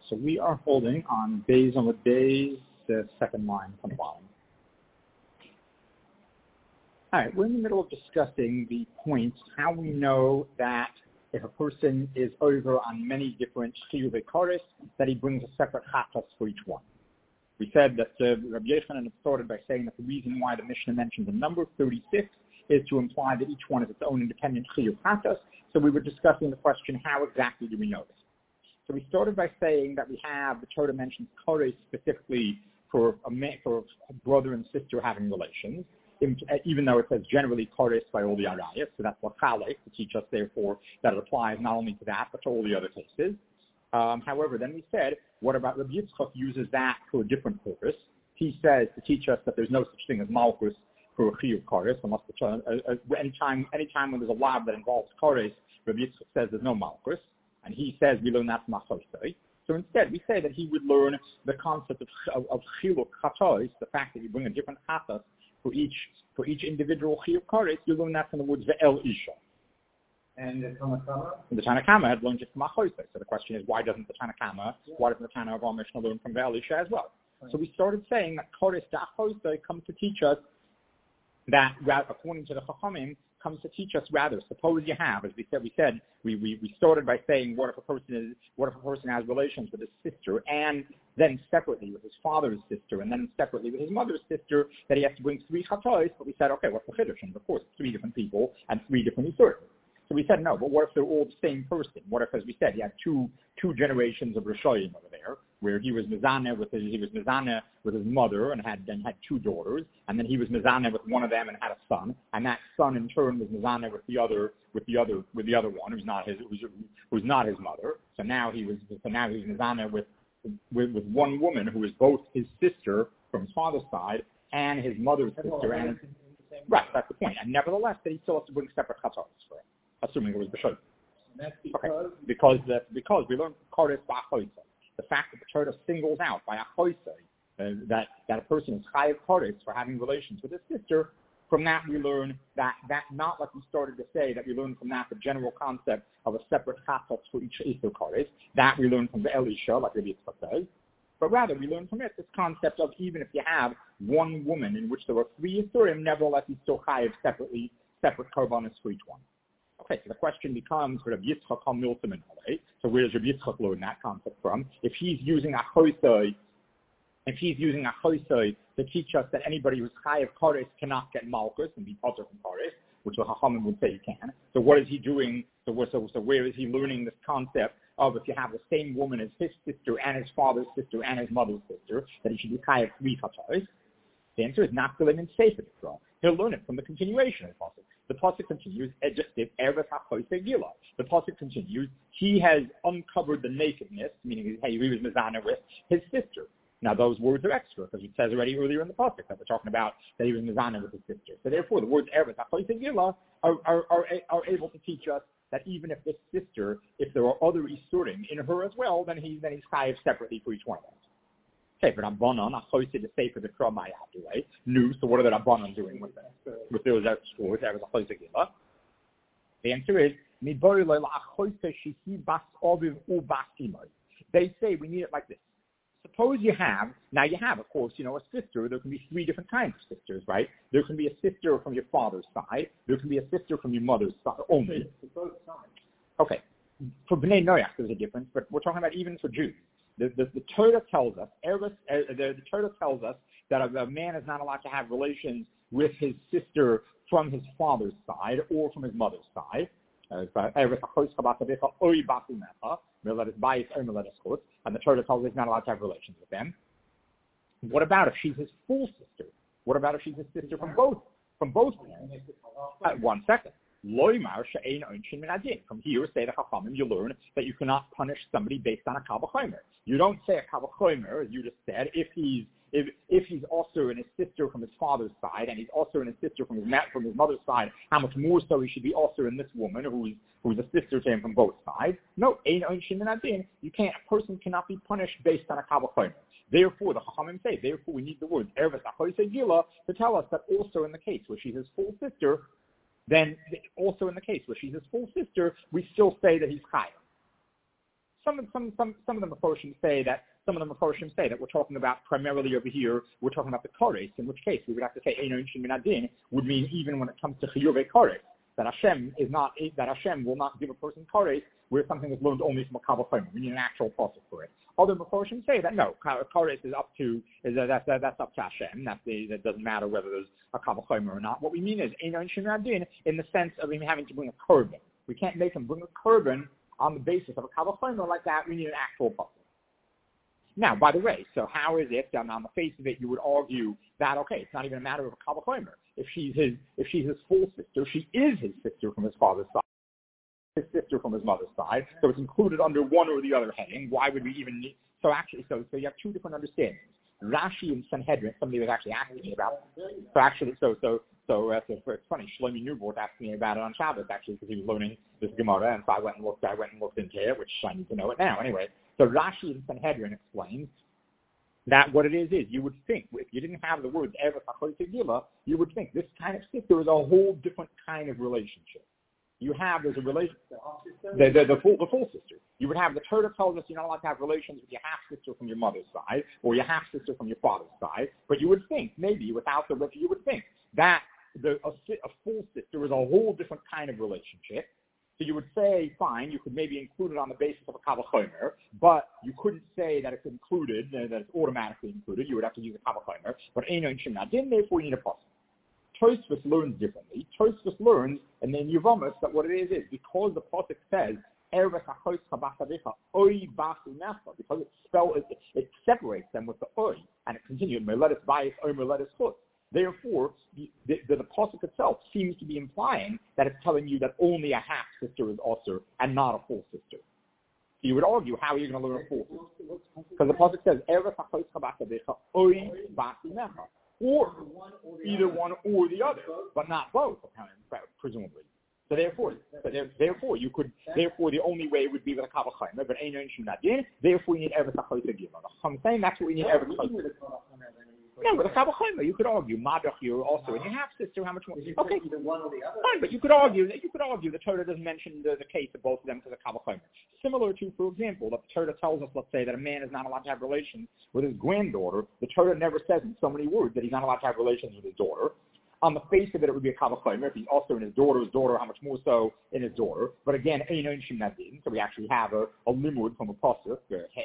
So we are holding on days on the days, the second line from the bottom. All right, we're in the middle of discussing the point how we know that if a person is over on many different chiyuvei kares, that he brings a separate chatas for each one. We said that Rabbi Yochanan started by saying that the reason why the Mishnah mentions the number 36 is to imply that each one is its own independent chiyuv chatas. So we were discussing the question, how exactly do we know this? So we started by saying that we have, the Torah mentions kares specifically for a brother and sister having relations, even though it says generally kares by all the arayas, so that's what chalek to teach us, therefore, that it applies not only to that, but to all the other cases. However, then we said, what about Rabbi Yitzchak uses that for a different purpose? He says to teach us that there's no such thing as malchus for a chiyuv kares, unless anytime when there's a lab that involves kares, Rabbi Yitzchak says there's no malchus, and he says we learn that from achosei. So instead, we say that he would learn the concept of chiluk chatos, the fact that you bring a different chatas for each individual chiyuv kares. You learn that from the words ve'el isha. And the Tanakama? The Tanakama had learned it from achosei. So the question is, why doesn't the Tana of our Mishnah learn from ve'el isha as well? Right. So we started saying that kares to achosei comes to teach us that, according to the Chachamim, comes to teach us rather. Suppose you have, as we said, we started by saying what if a person has relations with his sister, and then separately with his father's sister, and then separately with his mother's sister, that he has to bring 3 chatos. But we said, okay, what's the chiddush? And of course, 3 different people and 3 different isurim. So we said no, but what if they're all the same person? What if, as we said, he had two generations of Rishoyim over there, where he was mizaneh with his mother and had 2 daughters, and then he was mizaneh with one of them and had a son, and that son in turn was mizaneh with the other one who's not his mother. So now he was mizaneh with one woman who is both his sister from his father's side and his mother's sister. And right, that's the point. And nevertheless, that he still has to bring separate chatos for it, assuming it was b'shoy. That's because we learned kares ba'achoyse. The fact that the Torah singles out by achoyse that a person is chayav kares for having relations with his sister. From that we learn that not like we started to say, that we learn from that the general concept of a separate chatos for each isur kares. That we learn from the Elisha, like Rabbi Yitzchak says. But rather we learn from it this concept of even if you have one woman in which there were 3 isurim, nevertheless he's still chayav separate karbanos for each one. Okay, so the question becomes, Rabbi Yitzchak HaMiltim in Halei. So where does Rabbi Yitzchak learn that concept from? If he's using achosei to teach us that anybody who's chayav kares cannot get malchus and be potter from kares, which the Chachamim would say he can. So what is he doing? So where is he learning this concept of if you have the same woman as his sister and his father's sister and his mother's sister, that he should be chayav 3 chatos? The answer is not going in Sefer Yisrael. He'll learn it from the continuation of the pasuk. The pasuk continues, the pasuk continues, he has uncovered the nakedness, meaning he was mizaneh with his sister. Now those words are extra, because it says already earlier in the pasuk that we're talking about that he was mizaneh with his sister. So therefore the words eretz hachoyse gila are able to teach us that even if this sister, if there are other isurim in her as well, then he's chayav separately for each one of them. Okay, but Rabbanan, achoyse to say for the Kramai after, right? New, so what are the Rabbanan doing with those extra words? Eretz hachoyse gila. The answer is, they say we need it like this. Suppose you have, of course, a sister. There can be 3 different kinds of sisters, right? There can be a sister from your father's side. There can be a sister from your mother's side only. Both sides. Okay. For Bnei Noach, there's a difference, but we're talking about even for Jews. The Torah tells us, the Torah tells us that a man is not allowed to have relations with his sister from his father's side or from his mother's side. And the Torah tells us he's not allowed to have relations with them. What about if she's his full sister? What about if she's his sister from both parents? One second. From here, say the Chachamim, you learn that you cannot punish somebody based on a kal v'chomer. You don't say a kal v'chomer, as you just said, if he's also in his sister from his father's side, and he's also in his sister from his mother's side, how much more so he should be also in this woman who's a sister to him from both sides. No, you can't. A person cannot be punished based on a kal v'chomer. Therefore, the Chachamim say, we need the words eretz hachoyse gila to tell us that also in the case where she's his full sister, then also in the case where she's his full sister, we still say that he's chayav. Some of the Meforshim say that we're talking about primarily over here, we're talking about the Kores, in which case we would have to say Eino Inshin Min Adin would mean even when it comes to Chiyuvei Kores, that Hashem will not give a person Kores where something is learned only from a Kabbalah Chomer. We need an actual process for it. Other Meforshim say that no, Kores is up to Hashem. That doesn't matter whether there's a Kabbalah Chomer or not. What we mean is Eino Inshin Min Adin in the sense of him having to bring a korban. We can't make him bring a korban on the basis of a Kabbalah Chomer like that. We need an actual process. Now, by the way, so how is it that on the face of it you would argue that, okay, it's not even a matter of a Kabbalah Chomer. If she's his full sister, she is his sister from his father's side, his sister from his mother's side, so it's included under one or the other heading. Why would we even need, so you have two different understandings. Rashi and Sanhedrin, somebody was actually asking me about, it's funny, Shlomi Newbort asked me about it on Shabbos, actually, because he was learning this Gemara, and so I went and looked into it, which I need to know it now. Anyway, so Rashi and Sanhedrin explains that what it is you would think, if you didn't have the words Eretz HaChoy Tegila, you would think this kind of sister is a whole different kind of relationship. There's a relationship, the full sister. You would have, the Torah tells us you're not allowed to have relations with your half-sister from your mother's side, or your half-sister from your father's side, but you would think, maybe without you would think that a full sister is a whole different kind of relationship. So you would say, fine, you could maybe include it on the basis of a Kabbalah Chomer, but you couldn't say that it's included, that it's automatically included. You would have to use a Kabbalah Chomer. But Eino Inshin Min Adin, therefore you need a pasuk. Tosfos learns differently. Tosfos learns, and then Yevamos, that what it is because the pasuk says, because it separates them with the oy, and it continues, let us bias, let us chut. Therefore, the pasuk itself seems to be implying that it's telling you that only a half sister is also and not a full sister. So you would argue, how are you going to learn a full sister? Because the pasuk says, or either one or the other, but not both, presumably. So therefore, the only way would be with a Kabbalah Chomer, but Eino Inshin Min Adin. Therefore, you need Eretz HaChoy Tegila. I'm saying that's what we need Eretz HaChoy. No, with a Kabbalah Chomer, you could argue Madach, you're also in your half sister. How much more? Okay, either one or the other. Fine, but you could argue the Torah doesn't mention the case of both of them to the Kabbalah Chomer. Similar to, for example, that the Torah tells us, let's say, that a man is not allowed to have relations with his granddaughter. The Torah never says in so many words that he's not allowed to have relations with his daughter. On the face of it would be a Kabbalah Chomer. If he's also in his daughter's daughter, how much more so in his daughter? But again, Eino Inshin Min Adin. So we actually have a limud from a pasuk,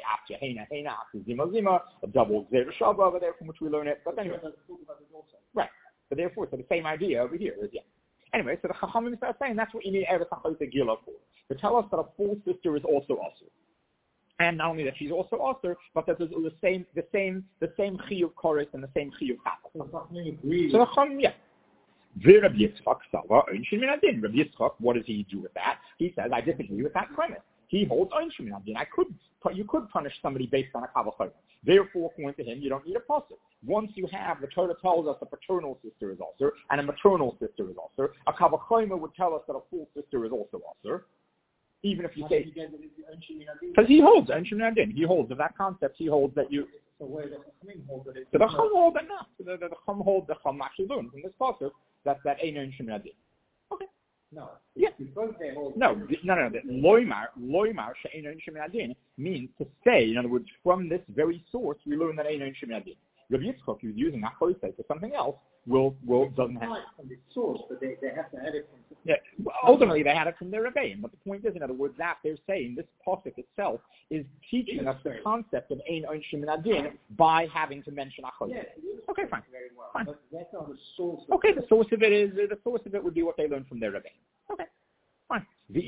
a double zera shava over there from which we learn it. But anyway, right. So therefore, the same idea over here is Anyway, so the Chachamim start saying that's what you need Eretz HaChoy Tegila for. To tell us that a full sister is also Asur. And not only that she's also Asur, but that there's the same Chiyuv Kores and the same Chiyuv Chacham. So the Chachamim, Rabbi Yitzchak Sava Einshin Min Adin. Rabbi Yitzchak, what does he do with that? He says, I disagree with that premise. He holds Einshin Min Adin. You could punish somebody based on a Kabbalah Chomer. Therefore, according to him, you don't need a pasuk. Once you have, the Torah tells us a paternal sister is Asur and a maternal sister is Asur. A Kabbalah Chomer would tell us that a full sister is also Asur. Even if you say, because he holds Einshin Min Adin. He holds of that concept. He holds that you. So where the Chachamim hold that it's. So the Chacham hold that not. So the Chacham hold the Chacham actually learns from this pasuk that Eino Inshin Min Adin. Okay. No. Yeah. Because they hold. No. Loimar she'eino Inshin Min Adin means to say. In other words, from this very source, we learn that Eino Inshin Min Adin. Rabbi Yitzchak, who's using Achosei for something else, doesn't have it from the source, but they have to have it from. Yeah. Well, ultimately, they had it from their Rebbeim. But the point is, in other words, that they're saying this pasuk itself is teaching us the concept of Eino Inshin Min Adin by having to mention Achosei. Yes, okay, fine. Very well. Fine. But that's not the source. Okay, the source of it would be what they learned from their Rebbeim. Okay. Fine.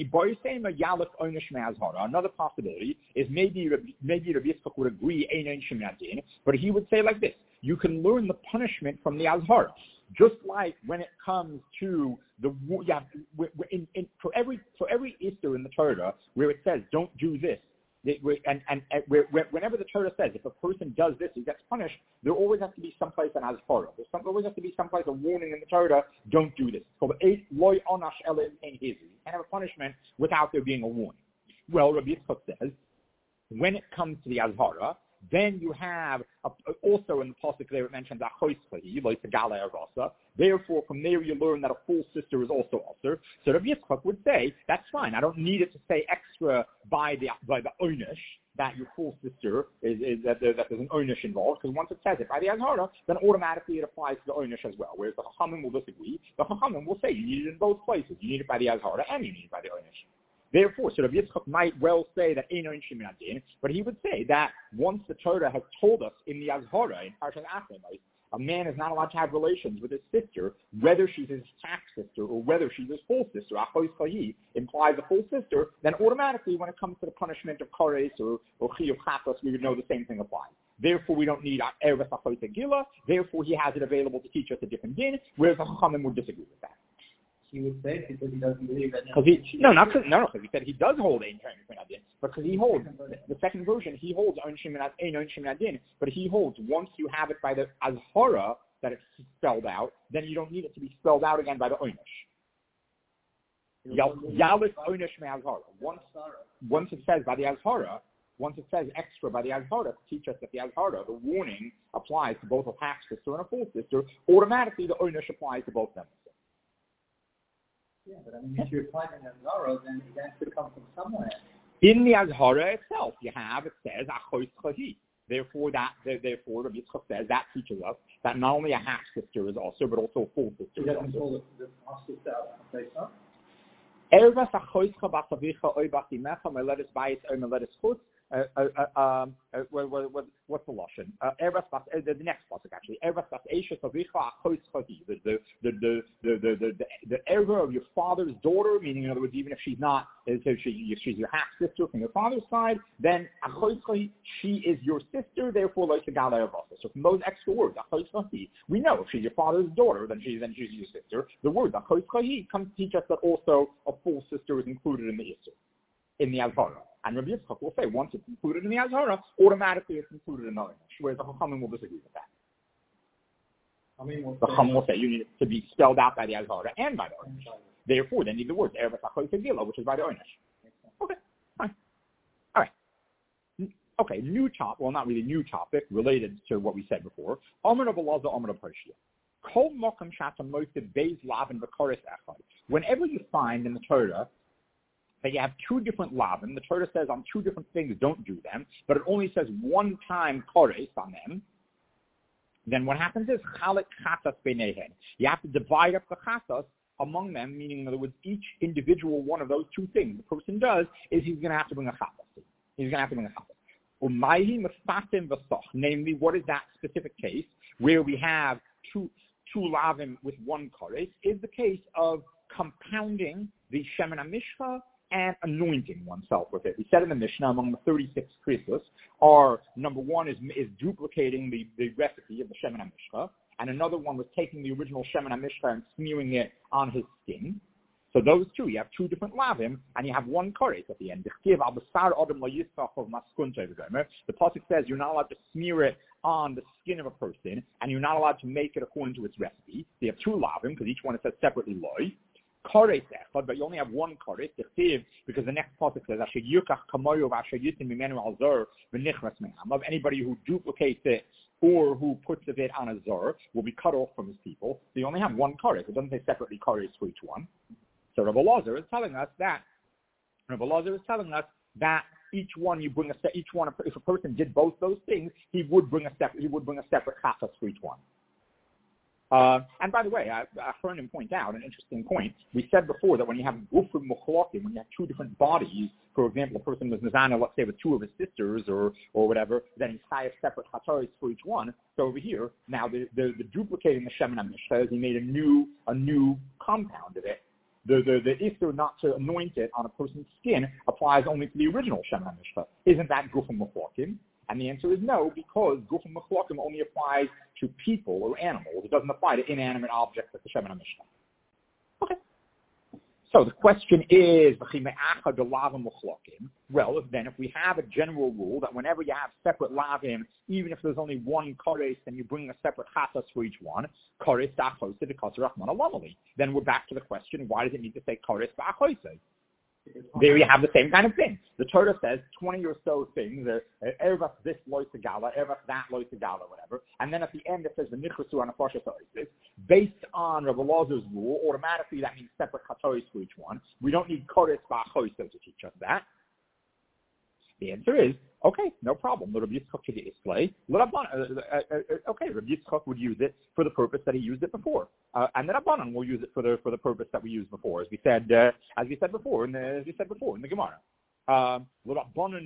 Another possibility is maybe Rabbi Yitzchak would agree Eino Inshin Min Adin, but he would say like this: you can learn the punishment from the Azhar, just like when it comes to for every Easter in the Torah where it says don't do this. Whenever the Torah says if a person does this, he gets punished, there always has to be someplace an azhara. There always has to be someplace a warning in the Torah, don't do this. It's called loy onash elim ein hizi. You can't have a punishment without there being a warning. Well, Rabbi Yitzchak says, when it comes to the azhara, then you have also in the pasuk there it mentions Achoischahi, like the Galei Arasa. Therefore, from there you learn that a full sister is also Aser. So Rabbi Yitzchak would say, that's fine. I don't need it to say extra by the Oynish, that your full sister is that there's an Oynish involved, because once it says it by the Azhara, then automatically it applies to the Oynish as well. Whereas the Chachamim will disagree. The Chachamim will say you need it in both places. You need it by the Azhara and you need it by the Oynish. Therefore, so Rabbi Yitzchak might well say that Ein Oinshim Min Adin, but he would say that once the Torah has told us in the Azhara, in Parashat Achrayos, a man is not allowed to have relations with his sister, whether she's his half sister or whether she's his full sister. Achois Chayi implies a full sister. Then automatically, when it comes to the punishment of Kares or Chiyuv Chatos, we would know the same thing applies. Therefore, we don't need Erev Achois Gila. Therefore, he has it available to teach us a different din. Whereas the Chachamim would disagree with that. He would say because he doesn't believe that. Because he said he does hold Ein Oinshim Min Adin, because he holds the second version. He holds Ein Oinshim Min Adin, but he holds once you have it by the Azhara that it's spelled out, then you don't need it to be spelled out again by the Oynish. Yalis Oynish Me Azhara. Once it says by the Azhara, once it says extra by the Azhara to teach us that the Azhara, the warning, applies to both a half sister and a full sister, automatically the Oynish applies to both of them. Yeah, but I mean, if you're finding Azhara, then it has to come from somewhere. In the Azhara itself, it says Achois Chahi. Therefore, Rabbi Yitzchak says that teaches us that not only a half sister is also, but also a full sister. He doesn't call the half sister out. Ervas Achoischa Basavicha Oy Basimecha Meledes Bayis Oy Meledes Chutz. What's the lashon? The next pasuk actually. Ervas Bas Eisha Savicha Achois Chahi. The erva of your father's daughter, meaning in other words, even if she's not, if she's your half sister from your father's side, then Achois Chahi, she is your sister. Therefore, like the Galei Arasa. So from those extra words, Achois Chahi, we know if she's your father's daughter, then she's your sister. The word Achois Chahi comes to teach us that also a full sister is included in the Issur, in the Azhara. And Rabbi Yitzchak will say, once it's included in the Azhara, automatically it's included in the Oynish, whereas the Chachamim will disagree with that. The Chachamim will say you need it to be spelled out by the Azhara and by the Oynish. Therefore, they need the words Erev Achois Gila, which is by the Oynish. Okay, fine. All right. Okay, new topic, well, not really new topic, related to what we said before. Amar of Elazar, Amar of Pershia. Kol Mokum Shatam Moisid Beis Lavin B'Koris Echad. Whenever you find in the Torah that you have two different lavim, the Torah says on two different things, don't do them, but it only says one time kores on them, then what happens is chalek chatas beinehen. You have to divide up the chatas among them, meaning in other words, each individual one of those two things the person does is he's going to have to bring a chatas. He's going to have to bring a chatas. Umayhi mefatim v'soch. Namely, what is that specific case where we have two lavim with one kores is the case of compounding the shemen hamishcha and anointing oneself with it. We said in the Mishnah, among the 36 krisos, are number one is duplicating the recipe of the Shemen HaMishcha, and another one was taking the original Shemen HaMishcha and smearing it on his skin. So those two, you have two different lavim, and you have one kores at the end. The pasuk says you're not allowed to smear it on the skin of a person, and you're not allowed to make it according to its recipe. So you have two lavim, because each one it says separately loy. Kores echad, but you only have one kores, because the next pasuk says of anybody who duplicates it or who puts it on a zor will be cut off from his people. So you only have one kores. It doesn't say separately kores for each one. So Rabbi Elazar is telling us that each one you bring each one. If a person did both those things, he would bring a separate chatas for each one. And by the way, I heard him point out an interesting point. We said before that when you have gufim muchlokim, when you have two different bodies, for example, a person was mizana, let's say, with two of his sisters or whatever, then he's chayav separate chataris for each one. So over here, now the duplicating the shemen hamishcha is he made a new compound of it. The issur not to anoint it on a person's skin applies only to the original shemen hamishcha. Isn't that gufim muchlokim? And the answer is no, because gufim mechlockim only applies to people or animals. It doesn't apply to inanimate objects like the Shemen HaMishcha. Okay. So the question is, well, then if we have a general rule that whenever you have separate lavim, even if there's only one kores, then you bring a separate chatas for each one, kores da'achose de kasar rachman alamali. Then we're back to the question, why does it need to say kores da'achose? There you have the same kind of thing. The Torah says 20 or so things, Ervas this loy segala, Ervas that loy segala, whatever. And then at the end it says the Nichrasu on a Pasha Toisis. Based on Rabbi Lazar's rule, automatically that means separate Chatois for each one. We don't need Kodesh Ba'achois to teach us that. The answer is, okay, no problem. Rabbi Yitzchak could display. Okay, Rabbi Yitzchak would use it for the purpose that he used it before, and then Rabbanan will use it for the purpose that we used before, as we said before in the Gemara. The Rabbanan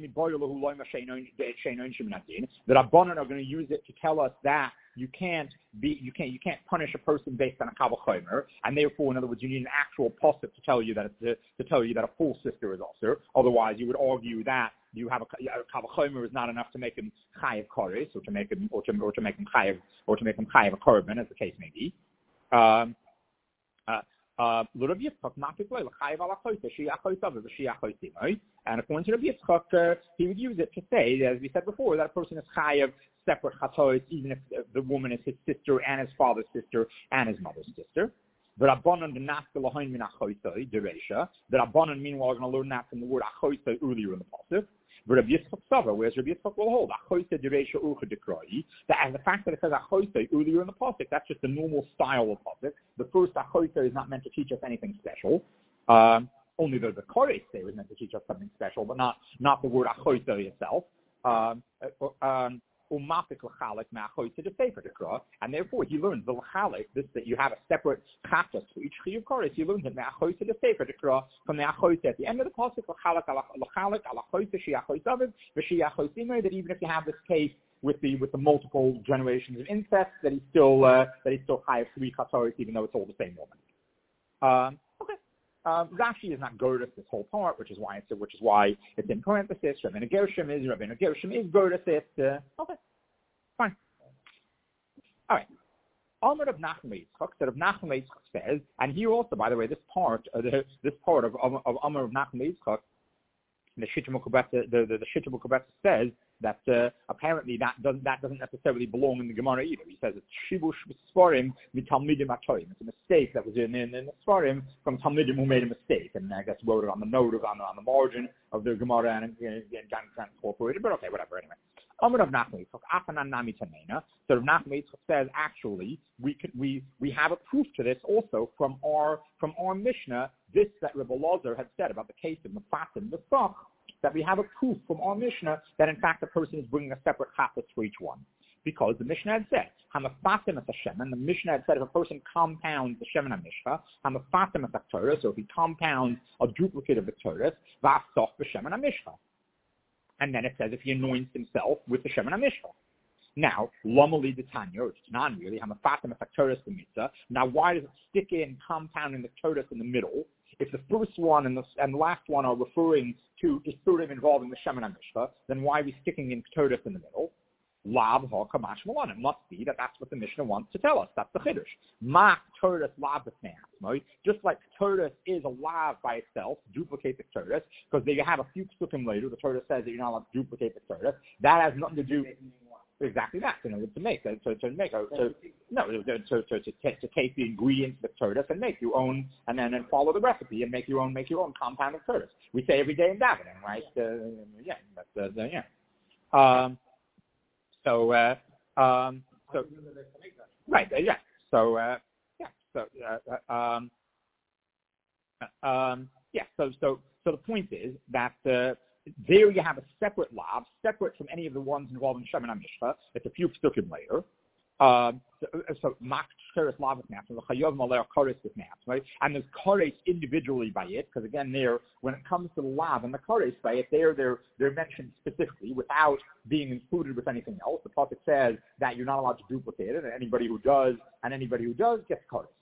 are going to use it to tell us that you can't punish a person based on a kavah chomer, and therefore, in other words, you need an actual pasuk to tell you that a full sister is also. Otherwise, you would argue that you have a kavah chomer is not enough to make him chayav koris, or to make him chayav a korban, as the case may be. And according to Rabbi Yitzchak, he would use it to say, as we said before, that a person is chayav separate chatois, even if the woman is his sister and his father's sister and his mother's sister. The Rabbanan meanwhile, are going to learn that from the word achoisa earlier in the pasuk. But Rabbi Yitzchak Sava, whereas Rabbi Yitzchak will hold that as the fact that it says achoisa earlier in the pasuk, that's just the normal style of pasuk. The first achoisa is not meant to teach us anything special. Only the chorus there is meant to teach us something special, but not the word achoisa itself. And therefore he learns the lachalik, this that you have a separate chapter to each chiyuv chorus. He learns it me'achoyse to sefer dekra from the achoyse at the end of the pasuk lachalik alachoyse she'achoyse aviv v'she'achoyse, that even if you have this case with the multiple generations of incest, that he's still chayav 3 chatoris, even though it's all the same woman. Okay. Rashi is not Gerdes this whole part, which is why it's in parenthesis. Rabbeinu Gershom is Gerdes it. Okay, fine. All right. Amar of Nachum Yitzchak, that of Nachum Yitzchak says, and here also, by the way, this part of Amar of Nachum Yitzchak, the Shittim Ukubetza says that apparently that doesn't necessarily belong in the Gemara either. He says it's shibush b'sfarim mitalmidim atoyim. It's a mistake that was in the Sfarim from Talmidim who made a mistake, and I guess wrote it on the note on the margin of the Gemara and got incorporated. But okay, whatever. Anyway, Amar of Nachum Yitzchak Afanan Nami Tanena. So Nachum Yitzchak says actually we have a proof to this also from our Mishnah. This that Rebbe Lazar had said about the case of Mefatim the Sach, that we have a proof from our Mishnah that in fact the person is bringing a separate chametz for each one. Because the Mishnah had said, Hamafatim at Hashem, and the Mishnah had said if a person compounds the Shem and HaMishcha, Hamafatim at the Torah, so if he compounds a duplicate of the Torah, V'asoch b'Shem and HaMishcha. And then it says if he anoints himself with the Shem and HaMishcha. Now, Lomali the Tanya, which is not really, Hamafatim at the Torah the Mitzvah. Now, why does it stick in compounding the Torah in the middle? If the first one and the last one are referring to Isurim involving the Shem and HaMishcha, then why are we sticking in Torah in the middle? Lav ha kamash malan. It must be that that's what the Mishnah wants to tell us. That's the chiddush. Ma Torah lav b'sneach. Just like Torah is a lav by itself, duplicate the Torah, because there you have a few psukim later. The Torah says that you're not allowed to duplicate the Torah. That has nothing to do. Exactly that. To take the ingredients of Torah and make your own, and then follow the recipe and make your own compound of Torah. We say every day in davening, right? So right, yeah. So the point is that there you have a separate lav, separate from any of the ones involving Shem and HaMishcha. It's a few psukim later. So mak teres lav with naps, and the chayav malei koris with naps, right? And there's koris individually by it, because again, there when it comes to the lav and the koris by it, they're mentioned specifically without being included with anything else. The pasuk says that you're not allowed to duplicate it, and anybody who does gets koris.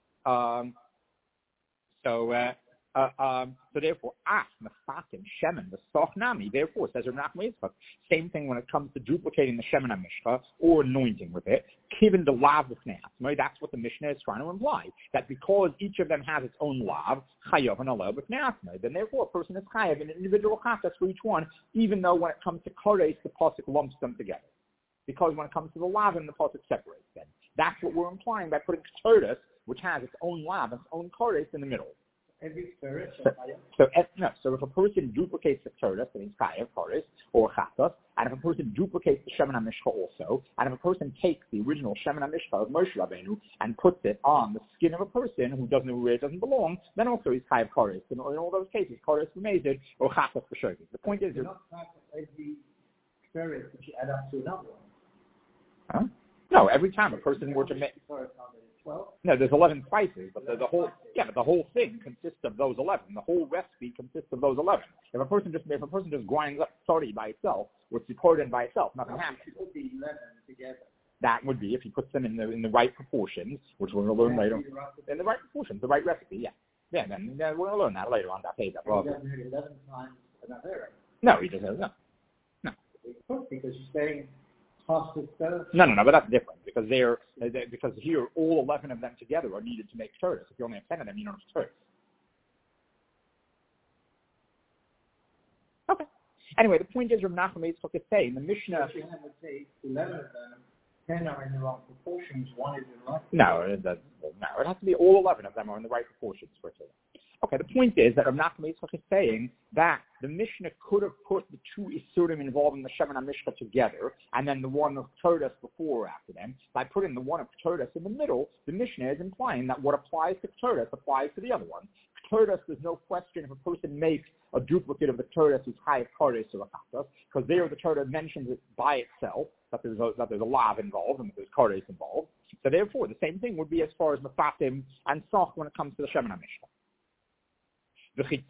So therefore, Mefatim, Shemen, the Sochnami, therefore, says Rav Nachman Yitzchak, same thing when it comes to duplicating the Shemen HaMishcha or anointing with it, Kivin the Lav B'Fnei. That's what the Mishnah is trying to imply, that because each of them has its own Lav, Chayav and Alel B'Fnei, then therefore a person is Chayav in an individual Chatas for each one, even though when it comes to Koresh, the Pasuk lumps them together. Because when it comes to the Lav, the Pasuk separates them. That's what we're implying by putting Torah, which has its own Lav, its own Koresh in the middle. Every spirit. So if a person duplicates the Torah, then he's chayav Koris or chatos, and if a person duplicates the Shemen HaMishcha also, and if a person takes the original Shemen HaMishcha of Moshe Rabbeinu and puts it on the skin of a person who doesn't know where it doesn't belong, then also he's chayav Koris. In all those cases, Koris B'mezid or chatos B'shogeg. The point is, you're not part of every spirit that you add up to another one. Huh? No, every time a person were to make. No, there's 11 spices, but the whole thing consists of those 11. The whole recipe consists of those 11. If a person just grinds up sorry by itself, or tzipordin by itself, nothing happens. You put the 11 together. That would be if he puts them in the right proportions, which we're going to learn later. In the right proportions, the right recipe, yeah. Yeah, then we're going to learn that later on. He doesn't do 11 times another. No, he doesn't. No. Because you're saying. No, but that's different because because here all 11 of them together are needed to make Torah. If you only have 10 of them, you don't have Torah. Okay. Anyway, the point is, Rav Nachman Yitzchak is saying the Mishnah. If you would say 11 of them, 10 are in the wrong proportions. One is in the right. No, it has to be all 11 of them are in the right proportions for Torah. Okay, the point is that Rav Nachman Yitzchak is saying that the Mishnah could have put the two Isurim involving the Shemen HaMishcha together, and then the one of Torah before or after them. By putting the one of Torah in the middle, the Mishnah is implying that what applies to Torah applies to the other one. Torah, there's no question if a person makes a duplicate of the Torah who's high Koris or Akatas, because there the Torah mentions it by itself, that there's a lav involved and that there's Koris involved. So therefore, the same thing would be as far as Mefatim and Soch when it comes to the Shemen HaMishcha. Okay,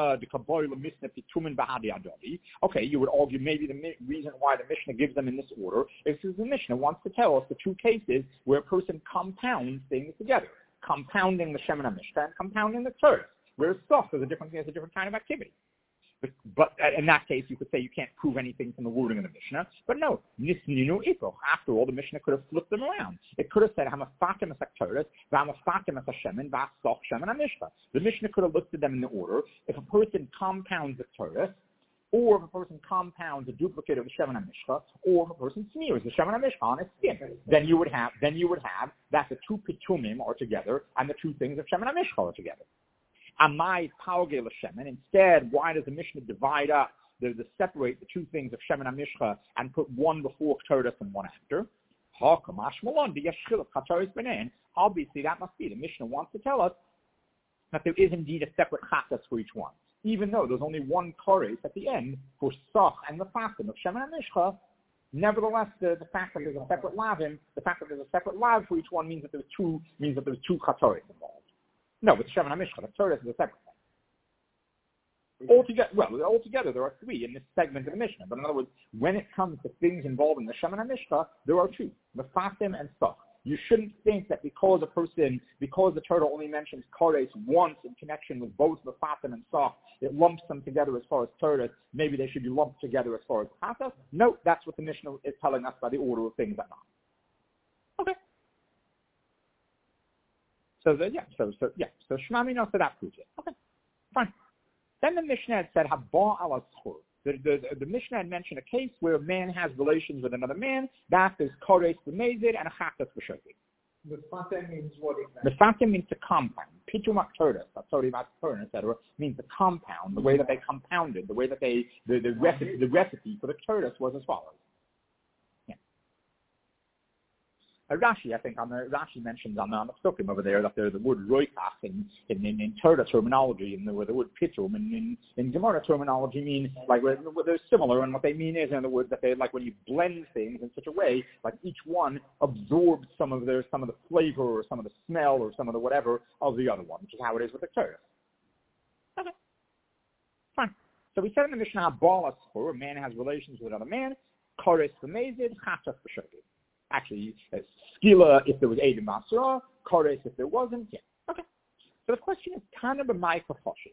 you would argue maybe the reason why the Mishnah gives them in this order is because the Mishnah wants to tell us the two cases where a person compounds things together, compounding the Shemen HaMishcha and compounding the Torah, whereas Soch is a different kind of activity. But in that case, you could say you can't prove anything from the wording of the Mishnah. But no, nisninu ipoch. After all, the Mishnah could have flipped them around. It could have said, hamafatim es haktoras, v'hamafatim es hashemen, v'asoch shemen hamishcha. The Mishnah could have listed them in the order. If a person compounds the Torah, or if a person compounds a duplicate of the shemen hamishcha, or if a person smears the shemen hamishcha on his skin, then you would have that the two pitumim are together and the two things of shemen hamishcha are together. Amai Paugel Shemen. Instead, why does the Mishnah divide up, separate the two things of Shemen HaMishcha and put one before Torah and one after? Obviously, that must be. The Mishnah wants to tell us that there is indeed a separate chatas for each one. Even though there's only one Koris at the end for Soch and the Fatim of Shemen HaMishcha, nevertheless, the fact that there's a separate lavim, the fact that there's a separate lav for each one means that there's two chatoris involved. No, with Shemen HaMishcha, the Torah is a separate thing. Altogether, there are three in this segment of the Mishnah. But in other words, when it comes to things involving the Shemen HaMishcha, there are two, Mefatim and Soch. You shouldn't think that because the Torah only mentions Kores once in connection with both Mefatim and Soch, it lumps them together as far as Torah. Maybe they should be lumped together as far as Chatas. No, that's what the Mishnah is telling us by the order of things that not. Okay. So Shema Mino, so that proves it. Okay, fine. Then the Mishnah had said, Haba ala schur. The Mishnah had mentioned a case where a man has relations with another man, that is Kores b'mezid and a chatas b'shogeg. Mefatim means what exactly? Mefatim means to compound. Pitum aktoras, etc., means to compound, the way that they compounded, the way that the recipe for the Torah was as follows. Rashi, I think, Rashi mentions on the Psukim over there that there's the word roikach in Torah terminology, and the word pitum in Gemara terminology mean like they're similar, and what they mean is, in other words, that they like when you blend things in such a way, like each one absorbs some of the flavor or some of the smell or some of the whatever of the other one, which is how it is with the Torah. Okay, fine. So we said in the Mishnah, Baal a man has relations with another man, Kores b'mezid, Chatas b'shogeg. Actually, skila if there was Eid and Masra, Kores if there wasn't. Yeah. Okay. So the question is kind of a microphoshe.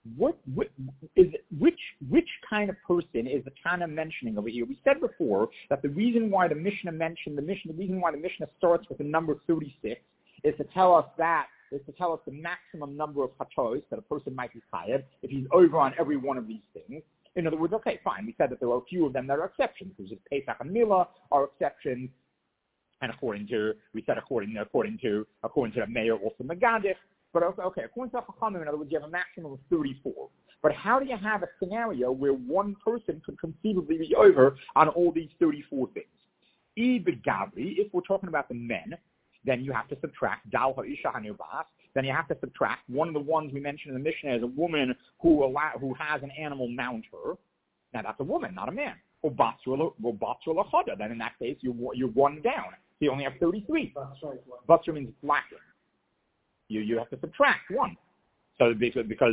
Which kind of person is the Tana mentioning over here? We said before that the reason why the Mishnah starts with the number 36 is to tell us the maximum number of hatos that a person might be chayav if he's over on every one of these things. In other words, okay, fine. We said that there are a few of them that are exceptions. Because Pesach and Milah are exceptions. And according to the mayor, also Megadif. But okay, according to Chachamim, in other words, you have a maximum of 34. But how do you have a scenario where one person could conceivably be over on all these 34 things? If we're talking about the men, then you have to subtract Dal Ha'isha Hanubas. Then you have to subtract one of the ones we mentioned in the Mishnah as a woman who has an animal mount her. Now that's a woman, not a man. Or Batsur Lachada. Then in that case, you're one down. So you only have 33. Batsur means lacking. You have to subtract one. So because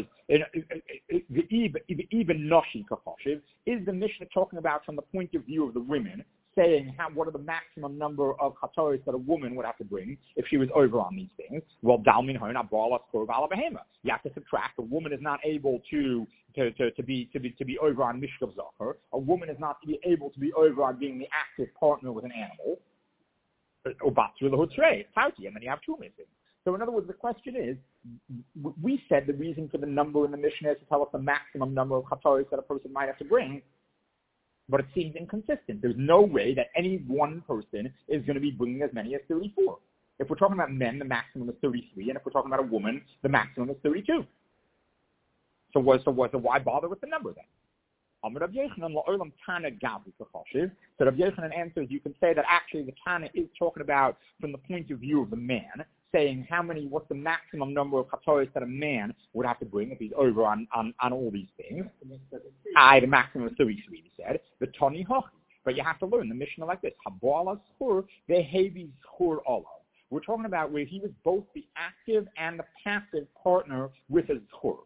even Noshi Kafashiv is the Mishnah talking about from the point of view of the women, saying what are the maximum number of chatoris that a woman would have to bring if she was over on these things. Well, Dalmin Hona Bala Skor Vala Behema. You have to subtract. A woman is not able to be over on Mishkav Zachar. A woman is not able to be over on being the active partner with an animal. Or Batsur Lahutre, Tauti, and then you have two missing. So in other words, the question is, we said the reason for the number in the Mishnah is to tell us the maximum number of chatoris that a person might have to bring. But it seems inconsistent. There's no way that any one person is going to be bringing as many as 34. If we're talking about men, the maximum is 33, and if we're talking about a woman, the maximum is 32. So why bother with the number then? So Rav Yochanan answers, you can say that actually the Tana is talking about from the point of view of the man, saying what's the maximum number of chatoris that a man would have to bring if he's over on all these things. The maximum is 33, he said. The Tani Hoch. But you have to learn the Mishnah like this. Habala Schur, Vehevi Schur Olav. We're talking about where he was both the active and the passive partner with his Schur.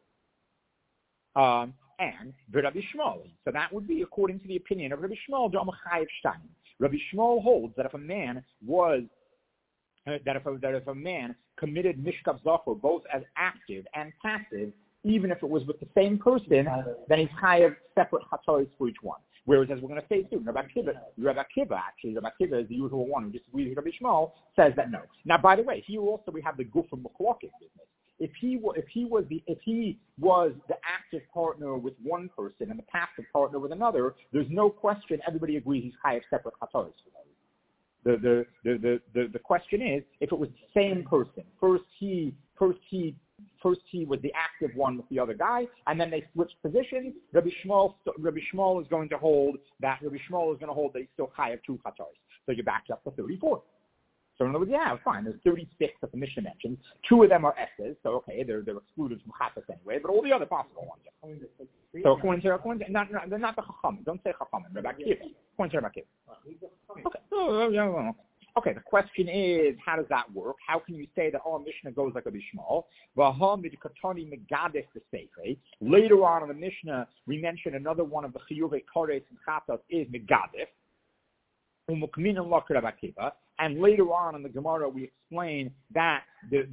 And Rabbi Shmuel. So that would be according to the opinion of Rabbi Shmuel, Rabbi Shmuel holds that if a man was that if a man committed mishkav zachor both as active and passive, even if it was with the same person, then he's chayav separate chatoris for each one. Whereas, as we're going to say soon, Rabbi Akiva is the usual one who disagrees with Rabbi Shmuel, says that no. Now, by the way, here also we have the guf of machloket business. If he was the active partner with one person and the passive partner with another, there's no question. Everybody agrees he's chayav separate chatoris for those. The question is, if it was the same person, first he was the active one with the other guy, and then they switched positions. Rabbi Shmuel is going to hold that he's still chayav two chatoris. So you're back up to 34. So in other words, yeah, fine. There's 36 that the Mishnah mentions. 2 of them are S's, so okay, they're excluded from chatas anyway. But all the other possible ones. So according to they're not the Chachamim. Don't say Chachamim. Rabbi Akiva. According to Rabbi Akiva. Okay. Okay. The question is, how does that work? How can you say that Mishnah goes like a Bishmal? Later on in the Mishnah, we mentioned another one of the chiyuvei kares and chatas is megadif. And later on in the Gemara, we explain that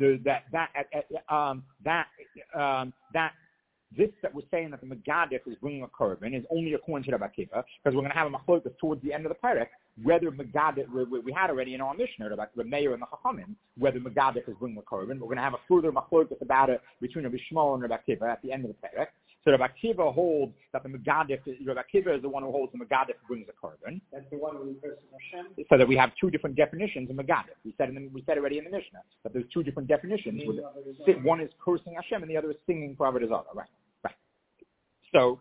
this that we're saying that the Megadif is bringing a korban is only according to Rabbi Akiva, because we're going to have a machlokas towards the end of the parak, whether Megadif, we had already in our Mishnah about the Meir and the Chachamim, whether Megadif is bringing a korban. We're going to have a further machlokas about it between Rabbi Shmuel and Rabbi Akiva at the end of the parak. So Rabbi Akiva holds that the Megadif, Rabbi Akiva is the one who holds the Megadif brings a korban. That's the one who refers to Hashem. So that we have 2 different definitions of Megadif. We said already in the Mishnah that there's 2 different definitions. One is cursing Hashem and the other is singing for Avodah Zarah. Right. So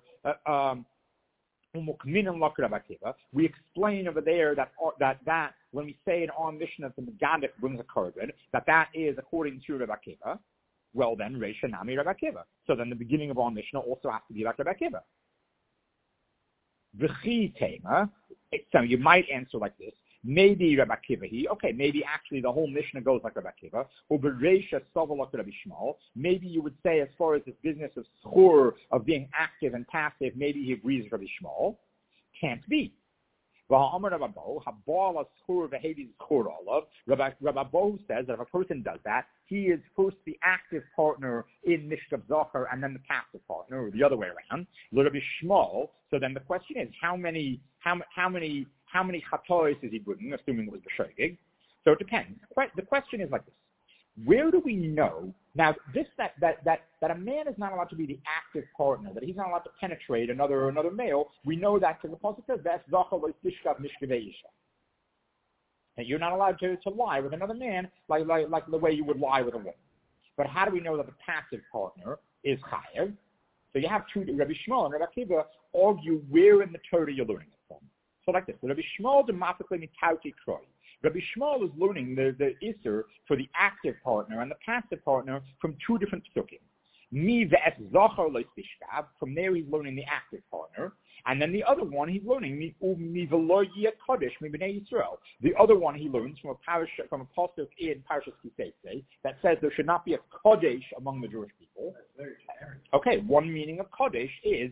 we explain over there that when we say in our Mishnah that the Megadif brings a korban, that is according to Rabbi Akiva. Well then, Reisha Nami Rabbi Akiva. So then the beginning of our Mishnah also has to be like Rabbi Akiva. V'chi tema. So you might answer like this. Maybe Rabbi Akiva maybe actually the whole Mishnah goes like Rabbi Akiva. Or Reisha Savalak Rabbi Shmuel. Maybe you would say as far as this business of schur, of being active and passive, maybe he agrees with Rabbi Shmuel. Can't be. Rabbi Bo says that if a person does that, he is first the active partner in Mishkav Zachar and then the passive partner, or the other way around. Rabbi Shmuel. So then the question is, how many chatoris is he bringing, assuming it was the shogeg? So it depends. The question is like this: where do we know now that a man is not allowed to be the active partner, that he's not allowed to penetrate another male? We know that because the pasuk says that's zachar lo tishkav mishkavei isha. And you're not allowed to lie with another man like the way you would lie with a woman. but how do we know that the passive partner is chayev? So you have two, Rabbi Shmuel and Rabbi Akiva argue where in the Torah you're learning it from. So like this, so Rabbi Shmuel demapically mitauti kroi. Rabbi Shmuel is learning the Isser for the active partner and the passive partner from two different psukim. Mi ve'es zachar lo tishkav, from there he's learning the active partner. And then the other one he's learning mi v'lo yeh kodesh mi b'nei Yisrael. The other one he learns from a pasuk in Parshas Kisei that says there should not be a kodesh among the Jewish people. That's very generic. Okay, one meaning of kodesh is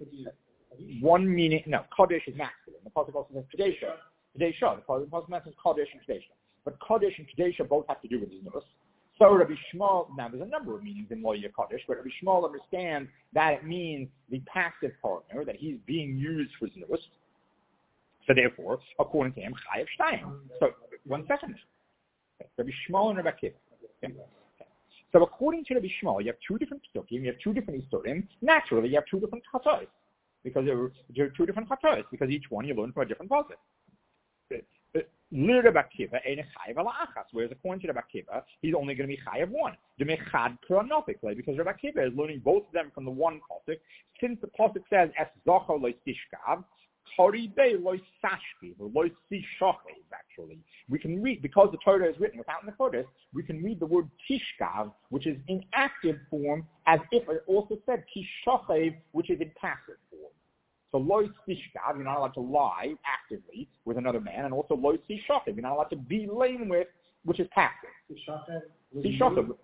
kodesh is masculine. The pasuk also says kadesha. Kadesha. The pasuk mentions kodesh and kadesha. But kodesh and kadesha both have to do with znus. So Rabbi Shmuel, now there's a number of meanings in Lo Yeh Kodesh, but Rabbi Shmuel understands that it means the passive partner, that he's being used for znus. So therefore, according to him, chayev shtayim. So, 1 second. Okay. Rabbi Shmuel and Rabbi Akiva. Okay. So according to Rabbi Shmuel, you have two different psukim, you have two different isurim. Naturally, you have two different chatos, because there are two different chatos, because each one you learn from a different pasuk. Whereas according to Rabbi Akiva, he's only going to be chayav one. Because Rabbi Akiva is learning both of them from the one pasuk. Since the pasuk says es zochar lo tishkav, karibei lo sashkiv, or lo sishachev. Actually, we can read, because the Torah is written without Nekodesh, we can read the word tishkav, which is in active form, as if it also said tishachev, which is in passive form. So lo tishkav, you're not allowed to lie actively with another man, and also lo tishachev, you're not allowed to be lain with, which is passive. Tishachev.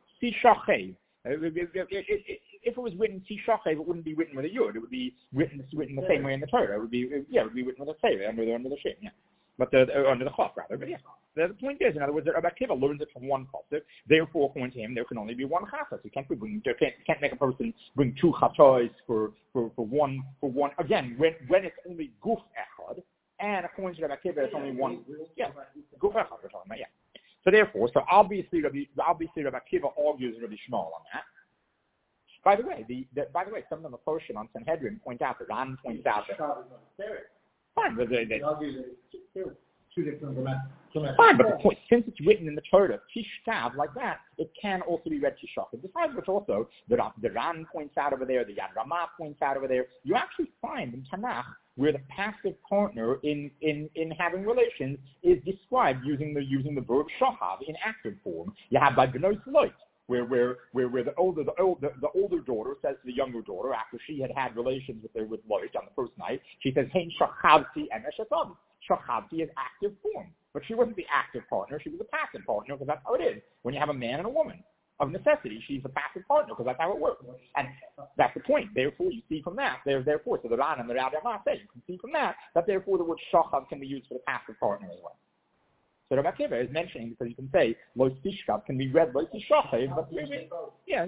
If it was written tishachev, it wouldn't be written with a yud. It would be written the same way in the Torah. It would be written with a seva under the shin, yeah. But under the chaf rather. But yeah, the point is, in other words, that Rabbi Akiva learns it from one pasuk. Therefore, according to him, there can only be one chatas. You can't make a person bring two chatos for one. Again, when it's only guf echad, and according to Rabbi Akiva, it's only one. Yeah, guf echad we're talking about. Yeah. So therefore, obviously Rabbi Akiva argues Rabbi Shmuel on that. By the way, some of the Mephoshim on Sanhedrin point out that Ran points out that. Fine, but two different fine, but the point, since it's written in the Torah, tishkav, like that, it can also be read tishachev. Besides which also, the Ran points out over there, the Yad Ramah points out over there, you actually find in Tanakh where the passive partner in having relations is described using the verb shahav in active form. You have by B'nos Loit, where the older daughter says to the younger daughter after she had relations with Loit on the first night, she says, "Hein shachavti emesh." Shachavti is active form, but she wasn't the active partner; she was the passive partner, because that's how it is when you have a man and a woman. Of necessity, she's a passive partner, because that's how it works, and that's the point. Therefore, you see from that, so the Ran and the Yad Ramah say, you can see from that therefore the word shachav can be used for the passive partner as well. So Rabbi Akiva is mentioning, because you can say lo tishkav can be read lo tishachev, but yeah.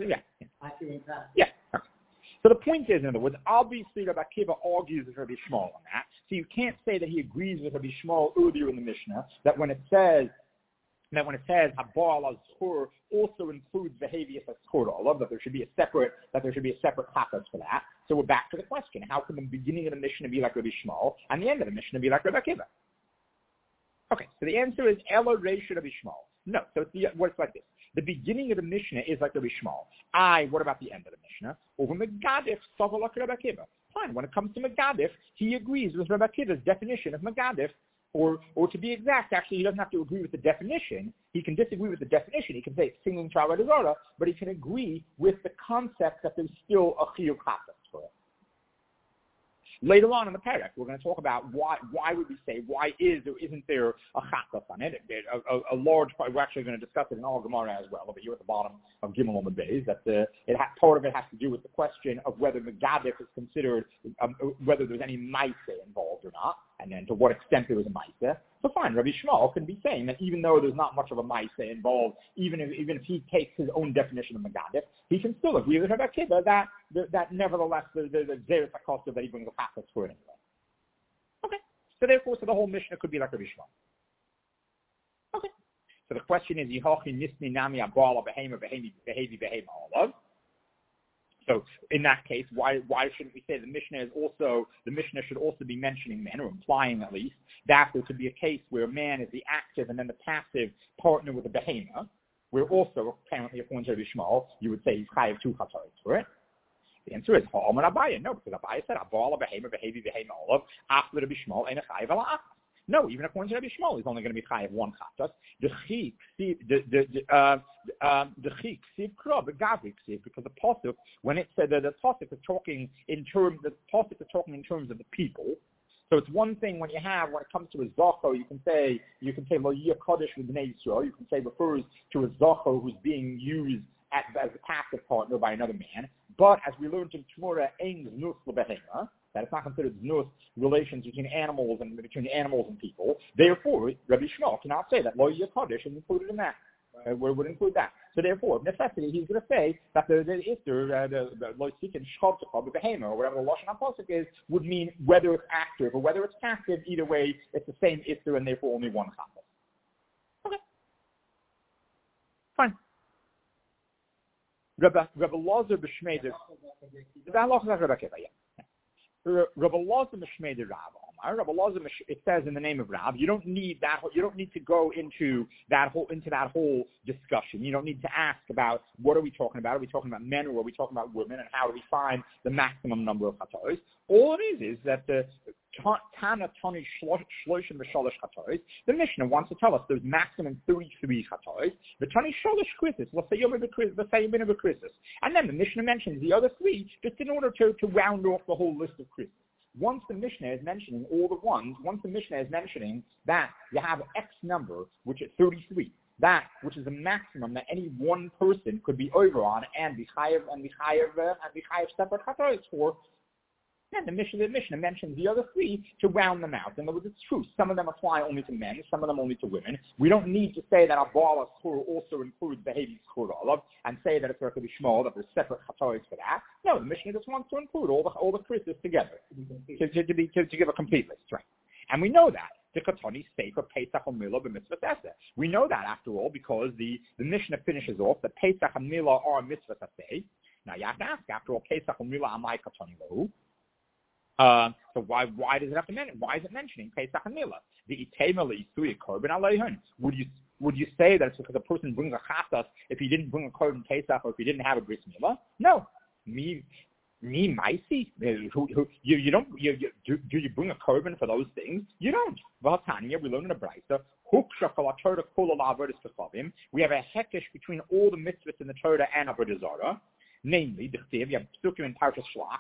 So the point is, in other words, obviously Rabbi Akiva argues with Rabbi Shmuel on that. So you can't say that he agrees with Rabbi Shmuel earlier in the Mishnah that when it says Habal al-Zchur also includes behavior as Zchur, that there should be a separate chatas for that. So we're back to the question: how can the beginning of the Mishnah be like Rabbi Shmuel and the end of the Mishnah be like Rabbi Akiva? Okay, so the answer is Elo Reish Rabbi Shmuel. No, so it works like this. The beginning of the Mishnah is like Rabbi Shmuel. What about the end of the Mishnah? Over Megadif, Savalak Rabbi Akiva. Fine, when it comes to Megadif, he agrees with Rabbi Akiva's definition of Megadif, or to be exact, actually, he doesn't have to agree with the definition. He can disagree with the definition. He can say it's singing Shara Dezara, but he can agree with the concept that there's still a Chiyuv Chatas for it. Later on in the parak, we're going to talk about why would we say, why isn't there a chatas on it? A large part, we're actually going to discuss it in all Gemara as well, over here at the bottom of Gimel Amud Beis, that part of it has to do with the question of whether Megadif is considered, whether there's any Maaseh involved or not, and then to what extent there was a Maaseh. So fine, Rabbi Shmuel can be saying that even though there's not much of a Maaseh involved, even if he takes his own definition of Megadif, he can still agree with Rabbi Akiva that nevertheless the Zeres HaKosav that he brings a chatas for it anyway. Okay, so therefore, the whole Mishnah could be like Rabbi Shmuel. Okay, so the question is, Yihochi Nisni Nami Abala Behema Behevi Behema Olav. So in that case, why shouldn't we say the Mishnah should also be mentioning men, or implying at least that there could be a case where a man is the active and then the passive partner with the behema, where also, apparently, according to Rabbi Shmuel, you would say he's chayav 2 chatois for it? The answer is Ha'amar Abaye. No, because Abaye said Abala Behema Behevi Behema Olav after Rabbi Shmuel and a chayav ala. No, even according to Rabbi Shmuel, he's only going to be chayav 1 chatos. The chik siv krab gavrik siv, because the pasuk, when it said that the pasuk is talking in terms of the people. So it's one thing when it comes to a zacho, you can say lo yiyah kodesh v'bnei Yisrael. You can say refers to a zacho who's being used as a passive partner by another man. But as we learned in Torah, ein znus lebehema, that it's not considered znus relations between animals and people. Therefore, Rabbi Shmuel cannot say that lo yiyah kodesh is included in that. Would include that. So therefore, of necessity, he's going to say that the Isser, the loisik and shavtecha b'behema, or whatever the Lashon HaPosuk is, would mean whether it's active or whether it's passive. Either way, it's the same Isser and therefore only 1 chapel. Okay. Fine. Rabbi Lazar b'Shmei Rabbi Lazar b'Shmei Rav. Rabbi Lazar, it says in the name of Rav, you don't need to go into that whole discussion. You don't need to ask about what are we talking about? Are we talking about men or are we talking about women? And how do we find the maximum number of chatois? All it is that the Tana Tani Shloshim V'Shalosh chatois. The Mishnah wants to tell us there's maximum 33 chatois. The Tani Shalosh krisis, let's say Yom krisis, and then the Mishnah mentions the other 3 just in order to round off the whole list of krisis. Once the Mishnah is mentioning that you have X number, which is 33, that which is the maximum that any one person could be over on and be chayav separate chatois for, then the Mishnah mentions the other 3 to round them out. In other words, it's true. Some of them apply only to men, some of them only to women. We don't need to say that Abala Schur also includes the Hevi Schur Olav and say that it's Rabbi Shmuel, that there's separate chatois for that. No, the Mishnah just wants to include all the krisis together to give a complete list, right? And we know that. We know that after all because the Mishnah finishes off that Pesach and Milah are mitzvah taseh. Now you have to ask, after all, Pesach and Milah amai katani lohu. So why does it have to mention? Why is it mentioning Pesach and Milah? The itemeli suya korban aleihin. Would you say that it's because a person brings a chatas if he didn't bring a korban Pesach or if he didn't have a bris milah? No. Me, Maisi. You don't. Do you bring a korban for those things? You don't. V'hatanya, we learn in a brayta. We have a hekesh between all the mitzvahs in the Torah and Avodah Zarah. Namely, the Chtiv, you have Psukim in Parshas Shlach.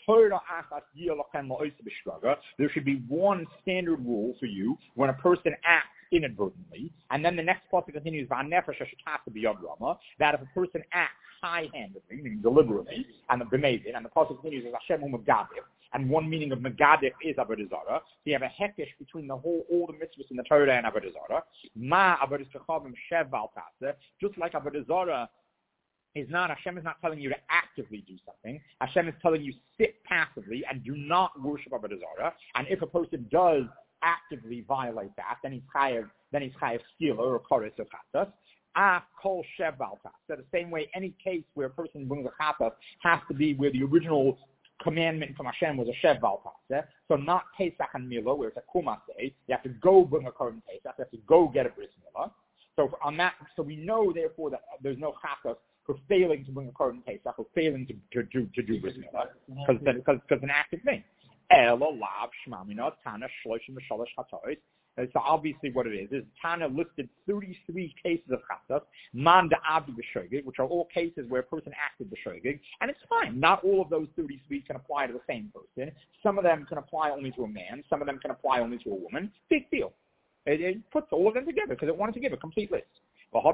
There should be one standard rule for you when a person acts inadvertently, and then the next pasuk continues that if a person acts high-handedly, meaning deliberately, and the pasuk continues as Hashem hu megadif, and one meaning of megadif is avodah zarah. So you have a hekesh between all the mitzvahs in the Torah and avodah zarah. Just like avodah zarah Hashem is not telling you to actively do something. Hashem is telling you sit passively and do not worship avodah zarah. And if a person does actively violate that, then he's chayav skila or koris or chatas. Kol shev baltas. So the same way, any case where a person brings a chatas has to be where the original commandment from Hashem was a shev baltas. So not Pesach and Milah, where it's a kumase. You have to go bring a korban Pesach. You have to go get a bris milah. So we know therefore that there's no chatas for failing to bring a korban Pesach or failing to do bris milah, because it's an active thing. So obviously what it is Tana listed 33 cases of chatas, man da'avdi b'shogeg, which are all cases where a person acted b'shogeg, and it's fine. Not all of those 33 can apply to the same person. Some of them can apply only to a man. Some of them can apply only to a woman. Big deal. It puts all of them together because it wanted to give a complete list. And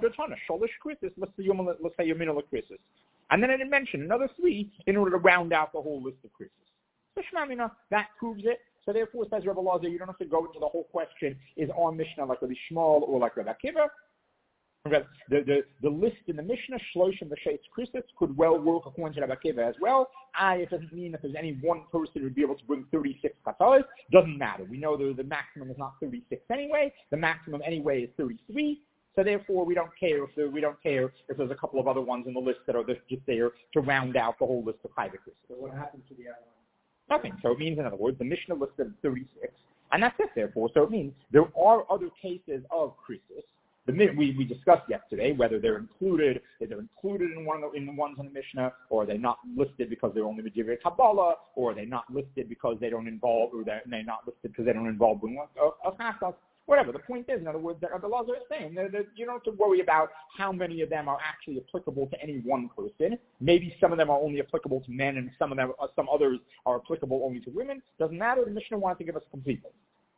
then it mentioned another 3 in order to round out the whole list of krisis. So Shmamina, that proves it. So therefore, says Rabbi Lazar, you don't have to go into the whole question, is our Mishnah like Rabbi Shmuel or like Rabbi Akiva? The list in the Mishnah, Shloshim V'Sheitz Krisis, could well work according to Rabbi Akiva as well. It doesn't mean that there's any one person who would be able to bring 36 chatas. Doesn't matter. We know the maximum is not 36 anyway. The maximum anyway is 33. So therefore, we don't care if there's a couple of other ones in the list that are just there to round out the whole list of private krisis. So what happens to the other one? Nothing. So it means, in other words, the Mishnah listed 36, and that's it, therefore. So it means there are other cases of krisis, We discussed yesterday whether they're included in the ones in the Mishnah, or they're not listed because they're only B'divrei Kabbalah, or they're not listed because they don't involve, or they're not listed because they don't involve bringing a chasas. Whatever. The point is, in other words, that the laws are saying that you don't have to worry about how many of them are actually applicable to any one person. Maybe some of them are only applicable to men, and some others are applicable only to women. Doesn't matter. The Mishnah wanted to give us a complete list.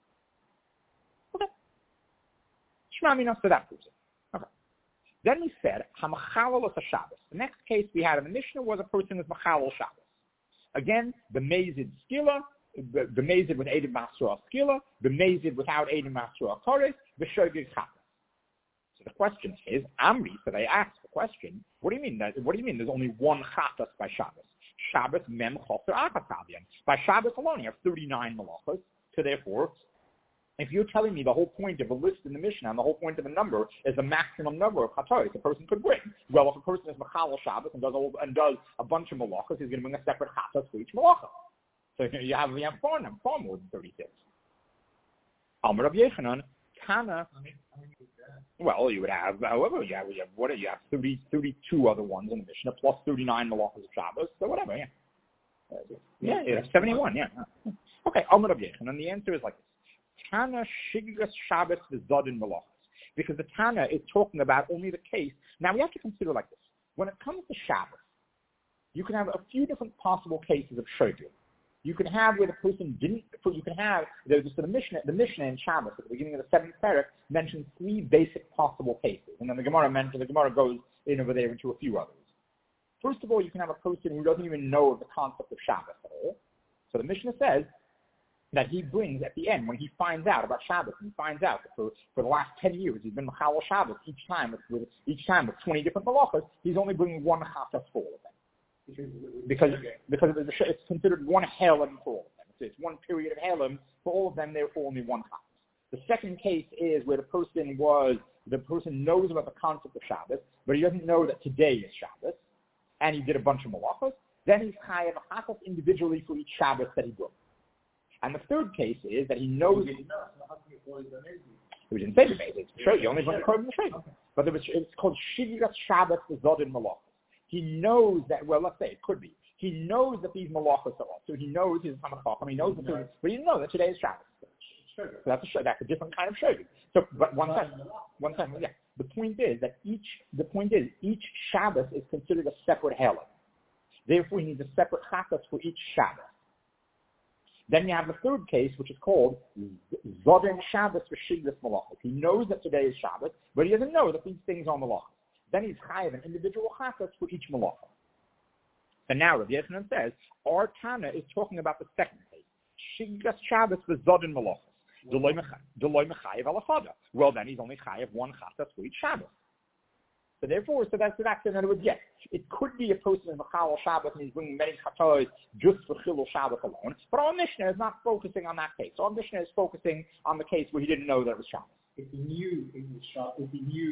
Okay. Shema Minas to that person. Okay. Then we said Hamachalal of Shabbos. The next case we had in the Mishnah was a person with Machalal Shabbos. Again, the Mazid Skila. The Mazid with Eidim Masra Skila, the Mazid without Eidim Masra Kores, the Shogeg Chappos. So the question is, Amri, so they asked the question, what do you mean there's only one Chappos by Shabbos? Shabbos Mem Choser Achatavian. By Shabbos alone, you have 39 malachos, so therefore, if you're telling me the whole point of a list in the Mishnah and the whole point of a number is the maximum number of chatois a person could bring, well, if a person is Machalal Shabbos and does a bunch of malachos, he's going to bring a separate chatos for each malacha. So you have far more than 36. Amar Rav Yechanan, Kana. Well, you would have, however, you have 32 other ones in the Mishnah plus 39 malachos of Shabbos, so whatever, yeah, you have 71, yeah. Okay, Amar Rav Yechanan, the answer is like this. Tana Shigras Shabbos v'Zodin malachos, because the Tana is talking about only the case. Now we have to consider like this: when it comes to Shabbos, you can have a few different possible cases of shogeg. You can have where the person didn't. You can have the Mishnah in Shabbos at the beginning of the 7th parak mentions 3 basic possible cases, and then the Gemara goes in over there into a few others. First of all, you can have a person who doesn't even know of the concept of Shabbos at all. So the Mishnah says that he brings at the end when he finds out about Shabbos, and he finds out that for the last 10 years he's been Machalal Shabbos each time with 20 different malachos. He's only bringing one chatas for all of them. Because it's considered one helam for all of them. So it's one period of helam for all of them, therefore only one chatas. The second case is where the person knows about the concept of Shabbos, but he doesn't know that today is Shabbos, and he did a bunch of malachos. Then he's chayav a chatas individually for each Shabbos that he broke. And the third case is that he knows. We didn't say the base. It's true. You only want to quote in the trade. But it's called Shigras Shabbos Zodin Malachos. He knows that. Well, let's say it could be. He knows that these malachos are off. So he knows he's a Chacham. He knows but he didn't know that today is Shabbos. So that's a different kind of shogeg. So, but one second. Yeah. The point is each Shabbos is considered a separate helam. Therefore, he needs a separate chatas for each Shabbos. Then you have the third case, which is called Zodin Shabbos for Shigras Malachos. He knows that today is Shabbos, but he doesn't know that these things are malachos. Then he's chayav an individual chatas for each malacha. And now Rav Yechanan says, our Tana is talking about the second case. Shigras Shabbos for Zodin Malachos. Deloy mechayev alachada. Well, then he's only chayav one chatas for each Shabbos. So therefore, that's in other words, yes, it could be a person in Machalal Shabbos and he's bringing many chatos just for Chilul Shabbos alone. But our Mishnah is not focusing on that case. Our Mishnah is focusing on the case where he didn't know that it was Shabbos. If he knew it was Shabbos, if he knew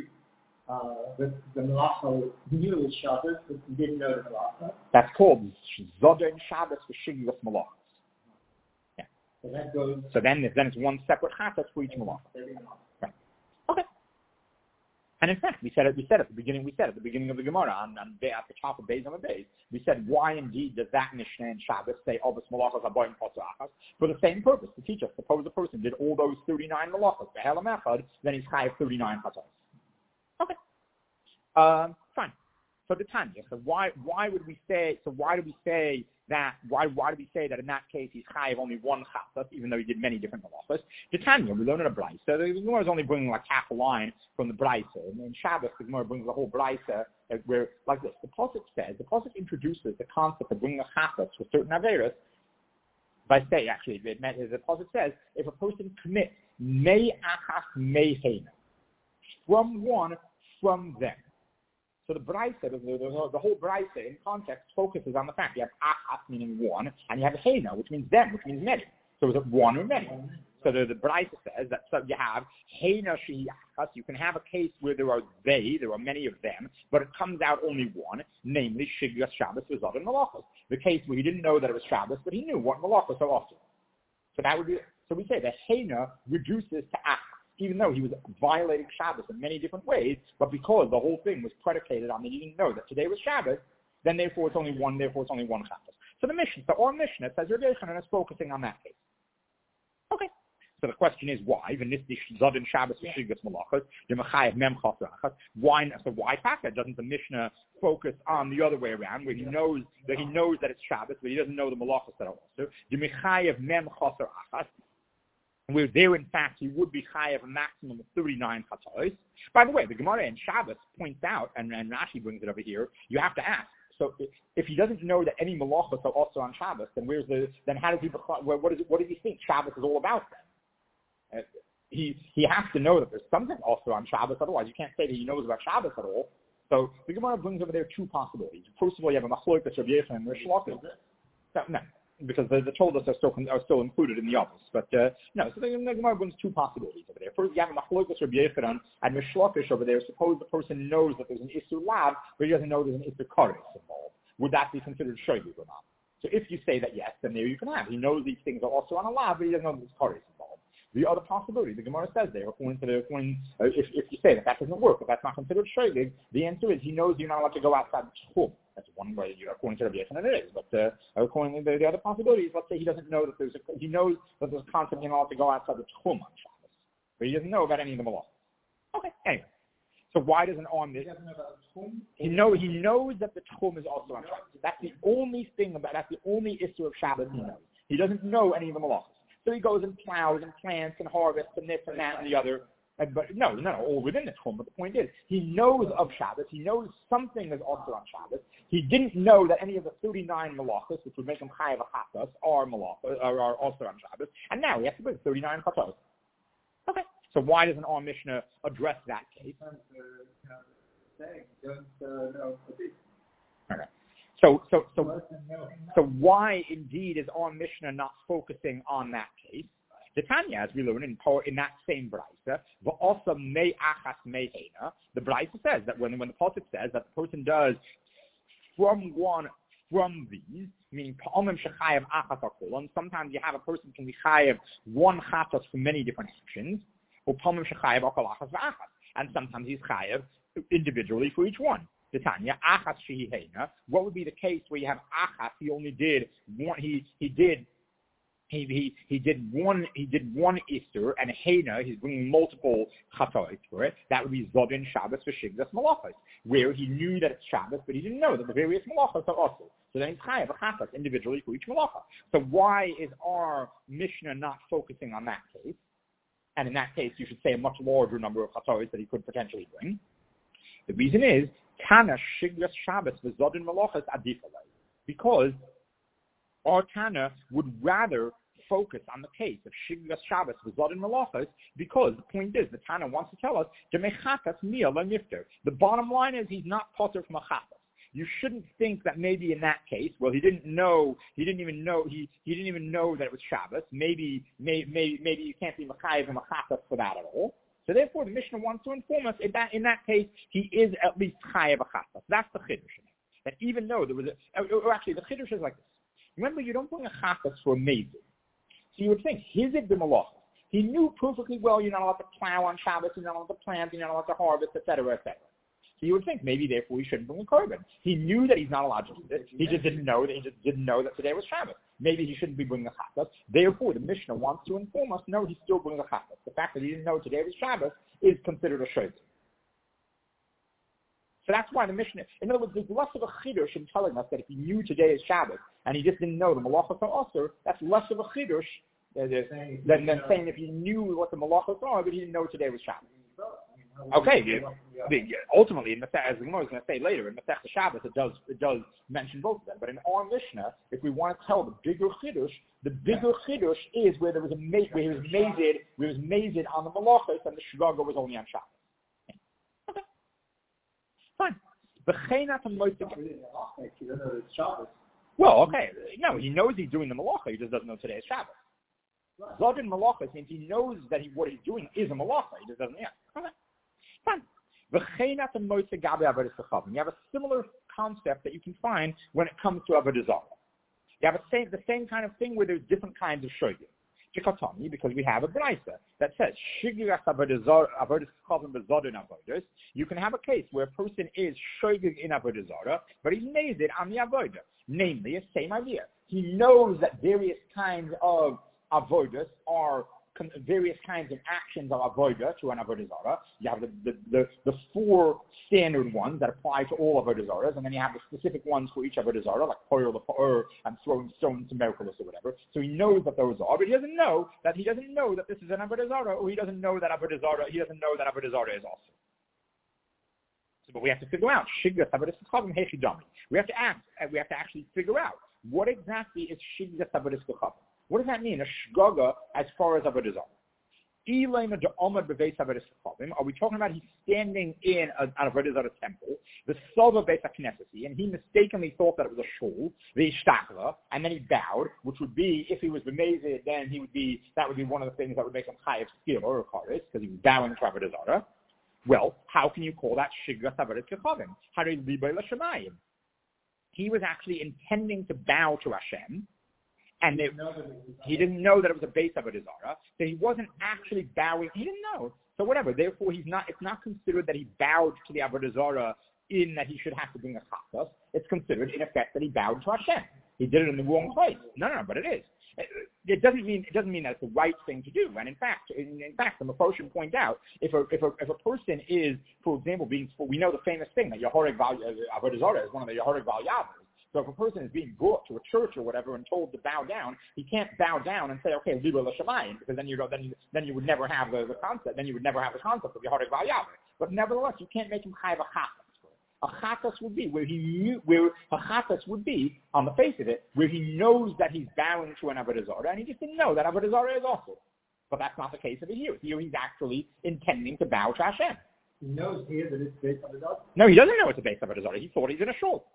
the Malacha, he knew it was Shabbos, but he didn't know the Malacha. That's called Zodin Shabbos for Shigras Malachos. Yeah. So that goes. So then it's one separate chatas for each malacha. Right. Okay. And in fact, we said at the beginning of the Gemara at the top of Beis on the Beis, we said why indeed does that Mishnah in Shabbos say Obis Malachos Abayim Potzachas for the same purpose, to teach us. Suppose the person did all those 39 malachos, Behelam Echad, then he's chayav 39 chatos. Okay. Fine. So the Tanya. So why do we say that in that case he's chayav only one chatas, even though he did many different malachos? The Tanya, we learn in a brayso. So the Gemara is only bringing like half a line from the brayso, and in Shabbos the Gemara brings the whole brayso where like this. The pasuk introduces the concept of bringing a chatas for certain averos by saying the pasuk says if a person commits mei achas mei heina, from them. So the brayso, the whole brayso in context focuses on the fact you have achas meaning one, and you have heina, which means them, which means many. So is it one or many? So the brayso says that you have heina shehi achas. You can have a case where there are many of them, but it comes out only one, namely Shigras Shabbos Zodin Malachos. The case where he didn't know that it was Shabbos, but he knew what malachos are also. So that would be. So we say that heina reduces to achas. even though he was violating Shabbos in many different ways, but because the whole thing was predicated on that he didn't know that today was Shabbos, then therefore it's only one Shabbos. So our Mishnah says Rabbi Yochanan is focusing on that case. Okay. So the question is why? Why? So why Taka? Doesn't the Mishnah focus on the other way around, where he knows that it's Shabbos, but he doesn't know the malachos that are also? Where there, in fact, he would be chayav a maximum of 39 chatos. By the way, the Gemara in Shabbos points out, and Rashi brings it over here, you have to ask. So if he doesn't know that any malachos are also on Shabbos, then how does he? What does he think Shabbos is all about then? He has to know that there's something also on Shabbos, otherwise you can't say that he knows about Shabbos at all. So the Gemara brings over there two possibilities. First of all, you have a machlokas Rabbi Yochanan and Rish Lakish. No, because the Toldos are still included in the others. But no, so the Gemara brings two possibilities over there. First, you have a machlokas Rabbi Yochanan and Rish Lakish over there. Suppose the person knows that there's an Isur Lav, but he doesn't know there's an Isur Kares involved. Would that be considered shogeg or not? So if you say that yes, then there you can have. He knows these things are also on a Lav, but he doesn't know there's Kares involved. The other possibility, the Gemara says there, if you say that doesn't work, if that's not considered shogeg, the answer is he knows you're not allowed to go outside the tchum. That's one way, according to Rabbi Yochanan, it is. But according to the other possibility is, let's say he doesn't know that he knows that there's a concept you're not allowed to go outside the tchum on Shabbos, but he doesn't know about any of the malachos. Okay, anyway. So why doesn't on this? He knows that the tchum is also on Shabbos. That's the only issue of Shabbos he knows. He doesn't know any of the malachos. So he goes and plows and plants and harvests and this and that and the other. But no, all within the tchum. But the point is, he knows of Shabbos. He knows something is also on Shabbos. He didn't know that any of the 39 malachos, which would make him chayav chatos, are also on Shabbos. And now he has to bring 39 chatos. Okay. So why doesn't our Mishnah address that case? Okay. So why indeed is our Mishnah not focusing on that case? The Tanya, as we learn in that same brayso, the brayso says that when the pasuk says that the person does from these, meaning sometimes you have a person can be chayav one chatos for many different actions, or and sometimes he's chayav individually for each one. The Tanya, achas shehihena. What would be the case where you have achas? He only did one. He did one Isur, and Hena, he's bringing multiple chatois for it. That would be Zodin Shabbos for Shigdas Malachos, where he knew that it's Shabbos, but he didn't know that the various Malachos are also. So then he's chayav a chatos individually for each Malacha. So why is our Mishnah not focusing on that case? And in that case, you should say a much larger number of chatois that he could potentially bring. The reason is, Tana Shigdas Shabbos for Zodin Malachos adifalei, because our Tana would rather focus on the case of Shigdas Shabbos with Zodin Malachos, because the point is, the Tana wants to tell us, the bottom line is he's not potter from a chatas. You shouldn't think that maybe in that case, well, he didn't even know that it was Shabbos. Maybe you can't be Machayev and Machatas for that at all. So therefore, the Mishnah wants to inform us in that case, he is at least Chayev Machatas. That's the Chiddush. That even though there was actually the Chiddush is like this. Remember, you don't bring a Chatas for a Mezid. So you would think, Hizib the Malach. He knew perfectly well you're not allowed to plow on Shabbos, you're not allowed to plant, you're not allowed to harvest, etc., etc. So you would think maybe therefore he shouldn't bring a korban. He knew that he's not allowed to do this. He just didn't know that today was Shabbos. Maybe he shouldn't be bringing a chatas. Therefore, the Mishnah wants to inform us, no, he's still bringing a chatas. The fact that he didn't know today was Shabbos is considered a shogeg. So that's why the Mishnah, in other words, there's less of a chidush in telling us that if he knew today is Shabbos and he just didn't know the malachos are also, that's less of a chidush than saying if he knew what the malachos are, but he didn't know today was Shabbos. Okay, ultimately, as the Gemara is going to say later, in Masechta Shabbos, it does mention both of them. But in our Mishnah, if we want to tell the bigger chiddush is where there was where he was mazed on the malachos, and the shgaga was only on Shabbos. Okay, fine. Well, okay, no, he knows he's doing the malacha, he just doesn't know today is Shabbos. Zodin malachos means he knows that what he's doing is a malacha, he just doesn't. Yeah, okay. Fine. You have a similar concept that you can find when it comes to Avodah Zarah. You have the same kind of thing where there's different kinds of shogeg. Because we have a brisa that says Shigras Avodas Chavim B'Zodin Avodas. You can have a case where a person is shogig in Avodah Zarah, but he's made it on the Avodah. Namely, the same idea. He knows that various kinds of Avodas are various kinds of actions of avodah to an avodah zarah. You have the four standard ones that apply to all avodah zarahs, and then you have the specific ones for each avodah zarah, like poyer l'pa'er and throwing stones to Merkulis or whatever. So he knows that those are, but he doesn't know that this is an avodah zarah, or he doesn't know that avodah zarah is also. So, but we have to figure out shigras avodas k'chavim hechidami. We have to actually figure out what exactly is shigras avodas k'chavim. What does that mean? A shgaga as far as avodah zarah. Are we talking about he's standing in an avodah zarah temple, the Sova Beis HaKnesset, and he mistakenly thought that it was a shul, the ishtachla, and then he bowed, which would be, if he was b'mezid, then that would be one of the things that would make him chayav skill or kares, because he was bowing to avodah zarah. Well, how can you call that shigras avodas k'chavim? Harei libay l'shamayim. He was actually intending to bow to Hashem, and he didn't know that it was a base of a Avodah, so he wasn't actually bowing. He didn't know. So whatever. Therefore, it's not considered that he bowed to the Avodah Zarah in that he should have to bring a chatas. It's considered, in effect, that he bowed to Hashem. He did it in the wrong place. No, but it is. It doesn't mean that it's the right thing to do. And in fact, the Mephoshim point out, if a person is, for example, we know the famous thing that Yehorig Avodah Zarah is one of the Yehorig Val Yavos. So if a person is being brought to a church or whatever and told to bow down, he can't bow down and say, okay, Libra L'Shamayim, because then you would never have the concept. Then you would never have the concept of Yehorig Val Yavos. But nevertheless, you can't make him chayav a chatas. A chatas would be on the face of it, where he knows that he's bowing to an avodah zarah, and he just didn't know that avodah zarah is also. But that's not the case of it here. Here he's actually intending to bow to Hashem. He knows here that it's based avodah zarah. No, he doesn't know it's a base avodah zarah. He thought he's in a shul.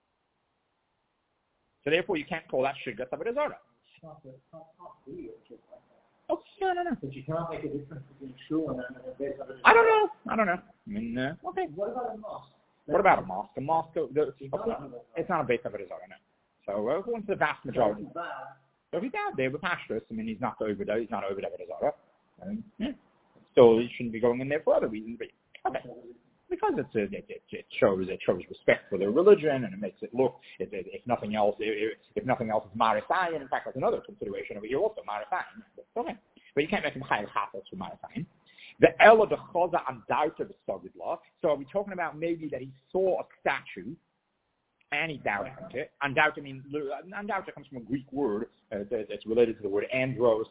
So therefore, you can't call that shigras avodah zarah. It's not really a shul like that. Oh, no. But you cannot make a difference between shul and a base avodah zarah. I don't know. I mean, okay. What about a mosque? What about a mosque? A mosque, it's not a base avodah zarah, no. So according to the vast majority. So if he's out there with pashtus, I mean, he's not over avodah zarah. So he shouldn't be going in there for other reasons. But okay. Because it shows respect for their religion, and it makes it look, if nothing else, it's Marisayan. In fact, that's another consideration over here also, Marisayan. Okay. But you can't make him chayav chatas for Marisayan. The Ella de Choza Andauta V'Sogidla. So are we talking about maybe that he saw a statue and he bowed down to it? Andauta means, andauta comes from a Greek word that's related to the word andros,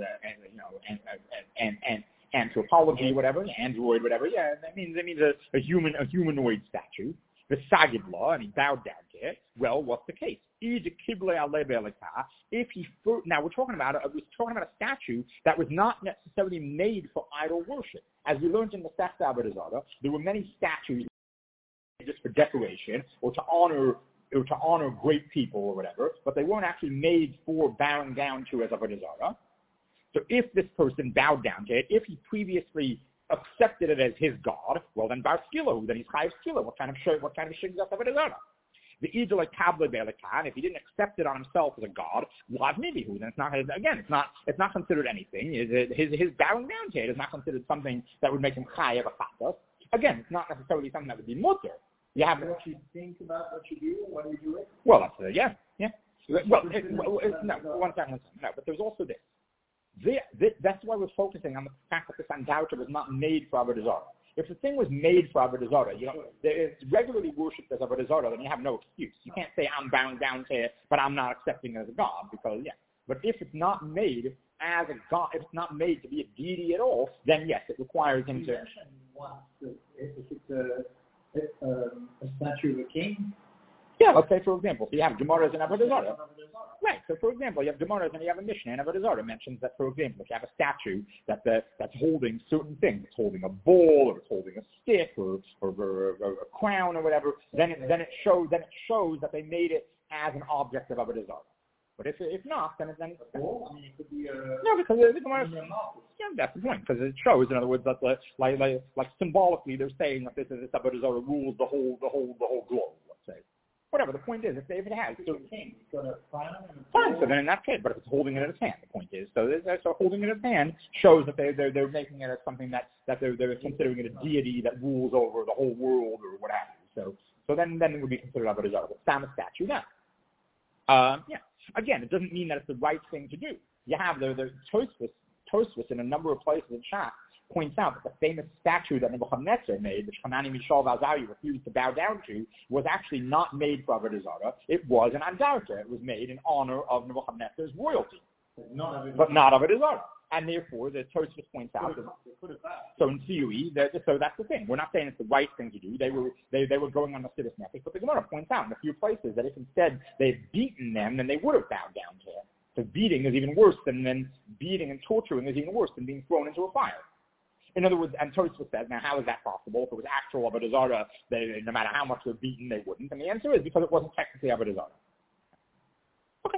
and anthropology, whatever, android, whatever. Yeah, that means a humanoid statue. The Sagidla, and he bowed down to it. Well, what's the case? Now we're talking about a statue that was not necessarily made for idol worship. As we learned in the Sefta Avodah Zarah, there were many statues just for decoration or to honor great people or whatever, but they weren't actually made for bowing down to as Avodah Zarah. So if this person bowed down to it, if he previously accepted it as his god, well then bar skilo, then he's chayav skilo. What kind of shigras avodah zarah? The idol kabla be'alekan. If he didn't accept it on himself as a god, lav nibihu, then it's not considered anything. His bowing down to it is not considered something that would make him chayav a chatas. Again, it's not necessarily something that would be mutter. You have what you think about what you do, what you do it. Well, that's yeah. Well, no, one second. No, but there's also this. That's why we're focusing on the fact that this andauta was not made for avodah zarah. If the thing was made for avodah zarah, it's regularly worshipped as avodah zarah, then you have no excuse. You can't say I'm bowing down to it, but I'm not accepting it as a god because But if it's not made as a god, if it's not made to be a deity at all, then yes, it requires him to. If it's a statue of a king. Yeah, let's say, for example, you have Gemaras and Avodah Zarah. Right, so for example, you have Gemaras and you have a Mishnah, and Avodah Zarah mentions that, for example, if you have a statue that's holding certain things, it's holding a bowl, or it's holding a stick, or a crown, or whatever, then it shows that they made it as an object of Avodah Zarah. But if not, then it could be because the Gemara. Yeah, that's the point, because it shows, in other words, that like symbolically they're saying that this Avodah Zarah rules the whole globe. Let's say. whatever. The point is, if it has, so It's got a crown and a fine. So then in that case, but if it's holding it in its hand, the point is, so holding it in its hand shows that they're making it as something that they're considering it a deity that rules over the whole world or what have you. So then it would be considered avodah zarah. But Sam a statue now. Yeah. Again, it doesn't mean that it's the right thing to do. You have the Tosfos in a number of places in Shach points out that the famous statue that Nebuchadnezzar made, which Hanani, Mishael, Azariah refused to bow down to, was actually not made for avodah zarah. It was an andarta. It was made in honor of Nebuchadnezzar's royalty, but not avodah zarah. And therefore, the Tosfos points out that. So in theory, so that's the thing. We're not saying it's the right thing to do. They were going on the Siddur Nefesh, but the Gemara points out in a few places that if instead they had beaten them, then they would have bowed down to him. So beating is even worse than beating and torturing is even worse than being thrown into a fire. In other words, and Tosfos says, now how is that possible? If it was actual avodah zarah, no matter how much they're beaten, they wouldn't. And the answer is because it wasn't technically avodah zarah. Okay.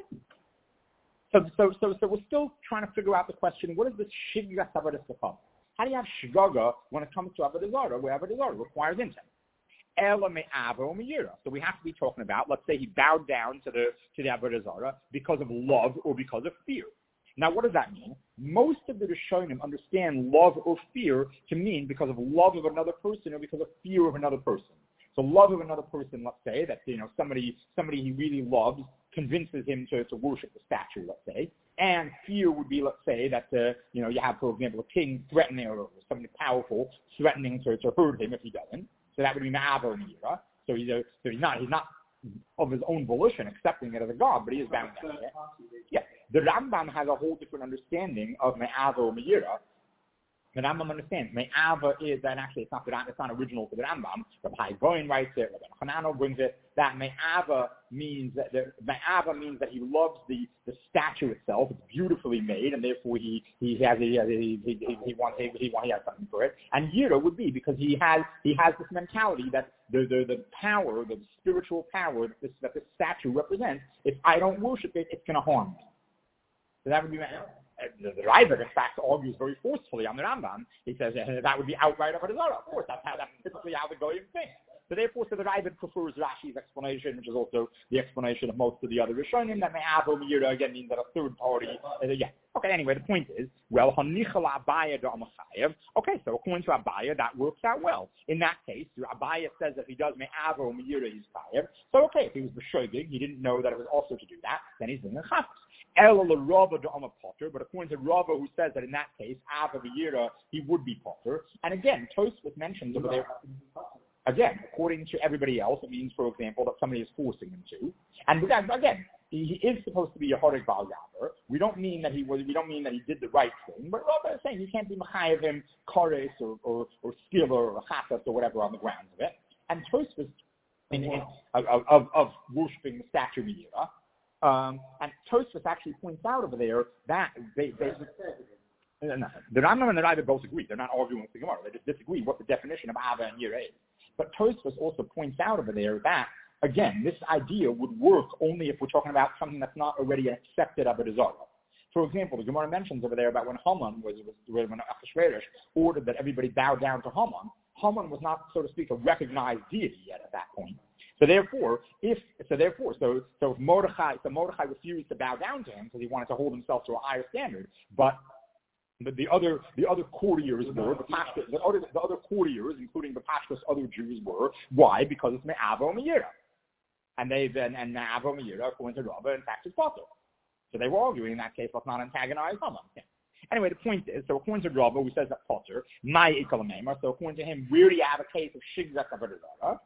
So we're still trying to figure out the question, what is this shiggas avodah zarah? How do you have shgaga when it comes to avodah zarah, where avodah zarah requires intent? Ela me'ava me'yira. So we have to be talking about, let's say he bowed down to the avodah zarah because of love or because of fear. Now, what does that mean? Most of the Rishonim understand love or fear to mean because of love of another person or because of fear of another person. So love of another person, let's say, that somebody he really loves convinces him to worship the statue, let's say. And fear would be, let's say, that you have, for example, a king threatening or somebody powerful threatening to hurt him if he doesn't. So that would be ma'ava me'ira. So he's not of his own volition accepting it as a god, but he is bound to it. Yeah. The Rambam has a whole different understanding of me'ava or me'ira. The Rambam understands me'ava is that actually it's not original to the Rambam. The Pai Goin writes it, Rabbi Hanano brings it. That me'ava means that he loves the statue itself. It's beautifully made, and therefore he has something for it. And yira would be because he has this mentality that the power, the spiritual power that this statue represents. If I don't worship it, it's going to harm me. So that would be the Raavad, in fact, argues very forcefully on the Rambam. He says that would be outright avodah zarah. Of course, that's typically how the Goyim think. So therefore, the Raavad prefers Rashi's explanation, which is also the explanation of most of the other Rishonim, that me'ava me'ira again means that a third party. Yeah. Okay. Anyway, the point is, well, hanichal Abaya da'amachayev. Okay, so according to Abaya, that works out well. In that case, Abaya says that if he does me'ava or me'ira, he's chayev. So okay, if he was b'shogig, he didn't know that it was also to do that, then he's doing a chafetz. But according to Rava, who says that in that case, Ava V'yira, he would be potter. And again, Tosfos mentions over there, again, according to everybody else, it means, for example, that somebody is forcing him to. And again, he is supposed to be a Horig Baal Yaver. We don't mean that he did the right thing, but Rava is saying you can't be Machayev him Kores or Skiller or Chatas or whatever on the grounds of it. And Tosfos, of worshipping the statue V'yira, and Tosfos actually points out over there that the Rambam and the Raavad both agree. They're not arguing with the Gemara. They just disagree what the definition of Ava and Yira is. But Tosfos also points out over there that, again, this idea would work only if we're talking about something that's not already accepted avodah zarah. For example, the Gemara mentions over there about when when Achashverosh ordered that everybody bow down to Haman. Haman was not, so to speak, a recognized deity yet at that point. So if Mordechai refused to bow down to him because he wanted to hold himself to a higher standard, but the other courtiers were the other courtiers, including the Pashtus, other Jews were. Why? Because it's me'ava me'yira, and me'ava me'yira, according to Rava, in fact, is potter. So they were arguing in that case, let's not antagonize Haman. Yeah. Anyway, the point is, so according to Rava, who says that potter, my ikalamema. So according to him, where do you have a case of shigzak avodah zarah?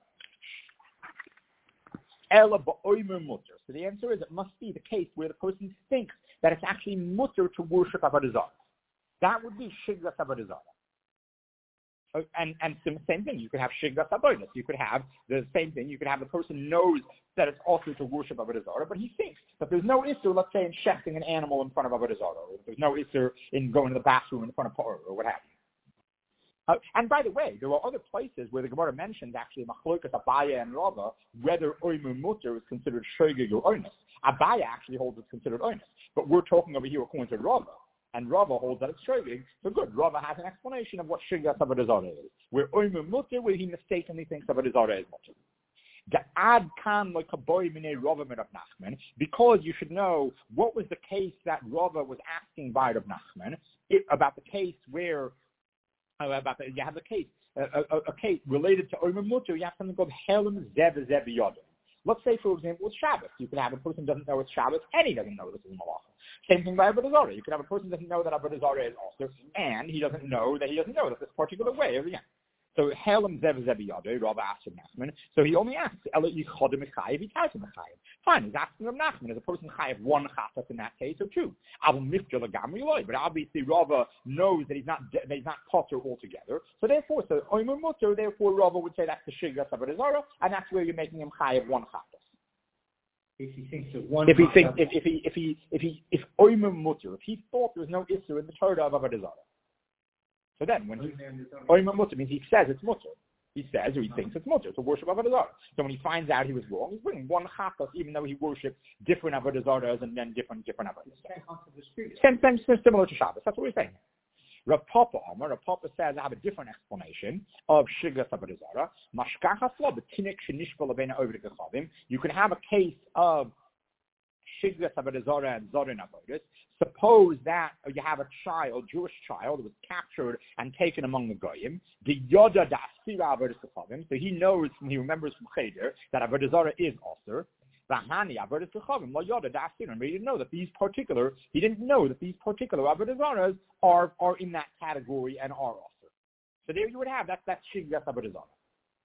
So the answer is it must be the case where the person thinks that it's actually mutter to worship avodah zarah. That would be shigzas avodah zarah. And same thing, you could have shigzas avodah. You could have the same thing. You could have the person knows that it's also to worship avodah zarah, but he thinks that there's no issur, let's say, in shechting an animal in front of avodah zarah, or there's no issur in going to the bathroom in front of parah, or what have you. And by the way, there are other places where the Gemara mentions actually Machlokas Abaya and Rava whether Oimu Mutter is considered Shogeg or Onus. Abaya actually holds it's considered Onus, but we're talking over here according to Rava, and Rava holds that it's Shogeg. So good, Rava has an explanation of what Shogeg avodah zarah is. Where Oimu Mutter, where he mistakenly thinks avodah zarah is Mutter. Because you should know what was the case that Rava was asking by Rav Nachman about the case where you have a case related to Omer Mutter. You have something called Helam Zev Zev Yodim. Let's say, for example, it's Shabbos. You could have a person who doesn't know it's Shabbos and he doesn't know this is Malacha. Same thing by Avodah Zarah. You could have a person who doesn't know that Avodah Zarah is also, and he doesn't know that this particular way of the end. So Helam Zev Zev Yodim, Rav asked Rav Nachman. So he only asks Ela Yichodim Mechayev, Yitayim Mechayev. Fine, he's asking Rav Nachman, is a person Chayev one Chatas in that case or two? Avol Mifja Lagamri Loi. But obviously Rava knows that he's not potter altogether. So therefore, Omer Mutter, therefore Rava would say that's the Shigras of Avodah Zarah, and that's where you're making him Chayev one Chatas. If he thinks of one, if Omer Mutter, if he thought there was no issue in the Torah of Avodah Zarah. So then, when Omer Mutter means he says it's Mutter. He says or he thinks it's Mutter to worship Avodah Zarah. So when he finds out he was wrong, he's bringing one Chatas, even though he worshipped different Avodah Zarahs and then different Avodah Zarahs. Similar to Shabbos. That's what we're saying. Rav Papa says, I have a different explanation of Shigras Avodah Zarah. You can have a case of Shigras Avodah Zarah and Zorin Avodas. Suppose that you have a Jewish child, who was captured and taken among the Goyim. The Yoda Da'asira Avodas Zachavim. So he remembers from Cheder that Avodah Zarah is Osir. Rahani Avodas Zachavim, Lo Yoda Da'asira. He didn't know that these particular Avodah Zarahs are in that category and are Osir. So there you would have that Shigras Avodah Zarah.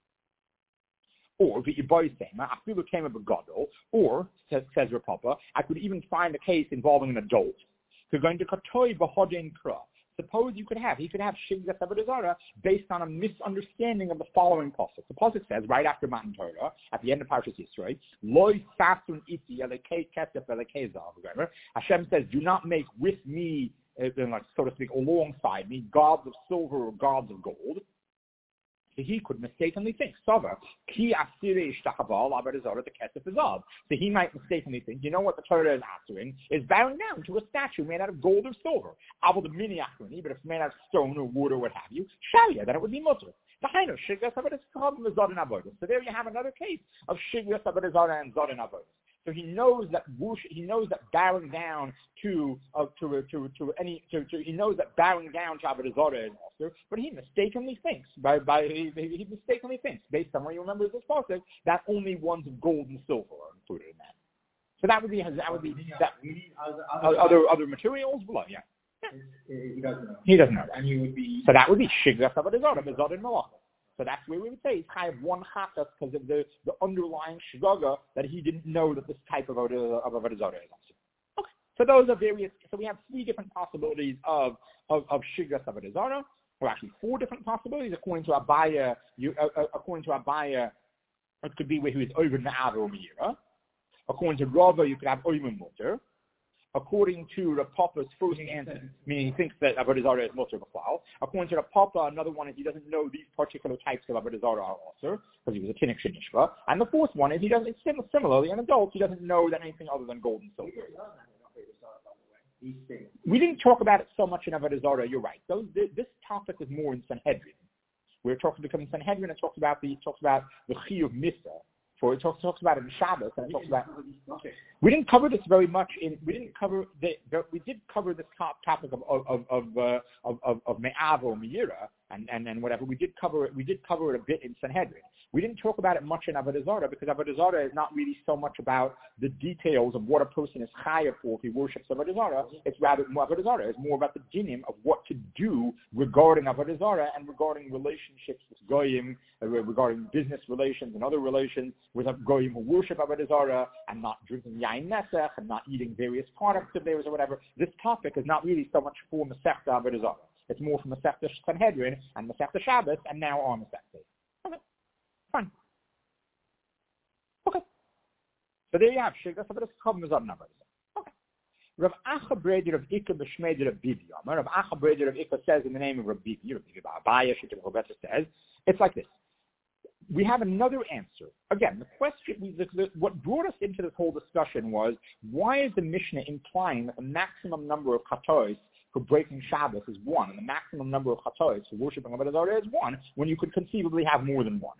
Or Afilu came up a gadol, or says Rav Papa, I could even find a case involving an adult. So going to Katoy B'Hodin Kra. Suppose he could have Shigras Avodah Zarah based on a misunderstanding of the following pasuk. The pasuk says right after Matan Torah, at the end of Parshas Yisro, Loi Sasun Iti Elekei Kesef Elekei Zav. Hashem says, do not make with me, so to speak, alongside me, gods of silver or gods of gold. So he could mistakenly think, Sava, ki asire ishtachaval avodah zarah the kesef azav. So he might mistakenly think, you know what the Torah is answering is bowing down to a statue made out of gold or silver. Avol the mini achroni, but if it's made out of stone or wood or what have you, shalia, then it would be mutter. So there you have another case of Shigras Avodah Zarah and Zorin Avodah. So he knows that bowing down to Avodah Zarah is also, but he mistakenly thinks based on what he remembers this pasuk that only ones of gold and silver are included in that. So that would be other materials below, yeah. He doesn't know. And he would be. So that would be Shigras Avodah Zarah, Zorin Malacha. So that's where we would say he's kind of one chatas because of the underlying shgaga that he didn't know that this type of Avodah Zarah is also. Okay. So those are various. So we have three different possibilities of Shigras Avodah Zarah, or actually four different possibilities according to Abaya. It could be where he was over Na'av or Meira. According to Rava, you could have Omer Mutter. According to Rav Papa's first answer, meaning he thinks that Avodah Zarah is Mutter B'Klal. According to Rav Papa, another one is he doesn't know these particular types of Avodah Zarah are Osir, because he was a Kinnik Shenishva. And the fourth one is similarly, an adult, he doesn't know that anything other than gold and silver. We didn't talk about it so much in Avodah Zarah, you're right. This topic is more in Sanhedrin. We're talking because in Sanhedrin it talks about the Chiyuv Misa. For it talks about it in Shabbos, and it talks about. We didn't cover this very much we did cover this topic of Me'av or Meira and whatever. We did cover it a bit in Sanhedrin. We didn't talk about it much in Avodah Zarah because Avodah Zarah is not really so much about the details of what a person is chayav for if he worships Avodah Zarah. It's rather more Avodah Zarah. It's more about the dinim of what to do regarding Avodah Zarah and regarding relationships with goyim, regarding business relations and other relations with goyim who worship Avodah Zarah and not drinking yain nesach and not eating various products of theirs or whatever. This topic is not really so much for Masechta Avodah Zarah. It's more for Masechta Sanhedrin and Masechta Shabbos and now on Masechta. Okay. Fine. Okay. So there you have Shigras Avodah Zarah numbers. Okay. Rav Acha Breder of Ika B'Shmei of Bibi. Rav Acha Breder of Ika says in the name of Rav Bibi, Abaya Shittim Choveta says, it's like this. We have another answer. Again, the question, what brought us into this whole discussion was, why is the Mishnah implying that the maximum number of chatois for breaking Shabbos is one, and the maximum number of chatois for worshiping Avodah Zarah is one, when you could conceivably have more than one?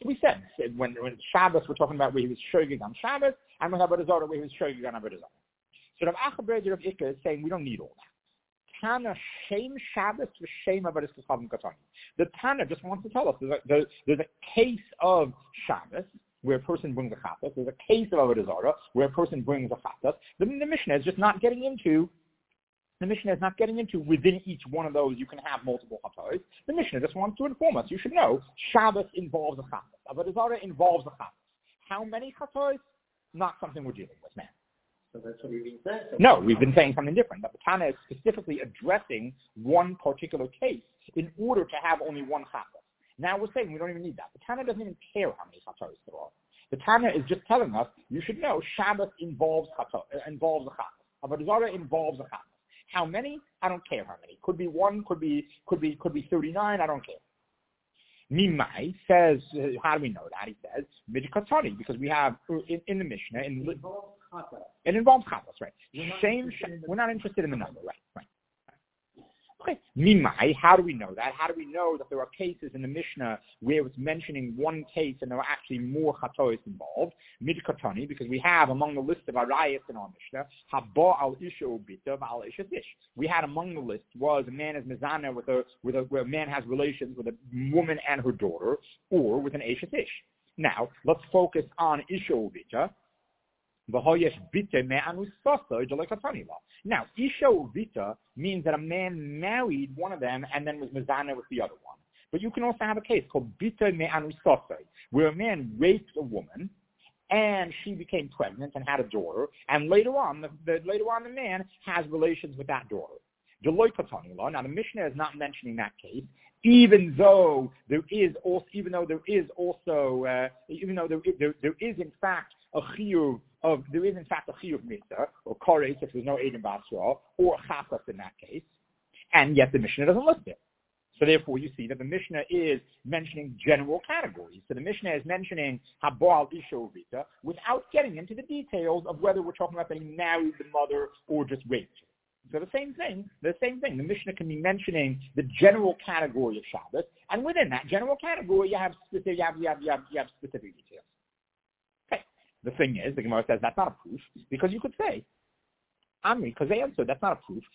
So we said when Shabbos we're talking about where he was shogeg on Shabbos, and with Avodah Zarah where he was shogeg on Avodah Zarah. So Rav Acha Ber Rav Ikka is saying we don't need all that. Tana shame Shabbos for shame Avodas Kachavim Katani. The Tana just wants to tell us there's a case of Shabbos where a person brings a chatas. There's a case of Avodah Zarah where a person brings a chatas. The Mishnah is just not getting into. The Mishnah is not getting into within each one of those you can have multiple chatos. The Mishnah just wants to inform us. You should know Shabbos involves a chatas. Avodah Zarah involves a chatas. How many chatos? Not something we're dealing with now. So that's what we've been saying. No, we've been saying something different. But the Tana is specifically addressing one particular case in order to have only one chatas. Now we're saying we don't even need that. The Tana doesn't even care how many chatos there are. The Tana is just telling us you should know Shabbos involves a chatas. Avodah Zarah involves a chatas. How many? I don't care how many. Could be 1, could be 39. I don't care. Mimai says, how do we know that? He says midikatani, because we have in the Mishnah it involves chatas, right? We're not interested in the number, right? Okay. Mimai, how do we know that? How do we know that there are cases in the Mishnah where it's mentioning one case and there are actually more chatos involved? Midkatani, because we have among the list of arayas in our Mishnah, haba al isha ubita al isha dish. We had among the list was a man is mizana where a man has relations with a woman and her daughter, or with an isha dish. Now let's focus on isha ubita. Now, Isha Uvita means that a man married one of them and then was mezana with the other one. But you can also have a case called Bita Me'anusasai, where a man raped a woman and she became pregnant and had a daughter, and later on the man has relations with that daughter. Now the Mishnah is not mentioning that case, even though there is in fact a chiyuv mitzvah or koreis if there's no Edom Basra or chasas in that case, and yet the Mishnah doesn't list it. So therefore, you see that the Mishnah is mentioning general categories. So the Mishnah is mentioning habal isha uvita without getting into the details of whether we're talking about that he married the mother or just raped her. So the same thing. The Mishnah can be mentioning the general category of Shabbos, and within that general category, you have specific details. Okay. The thing is, the Gemara says that's not a proof, because you could say, because they answered that's not a proof.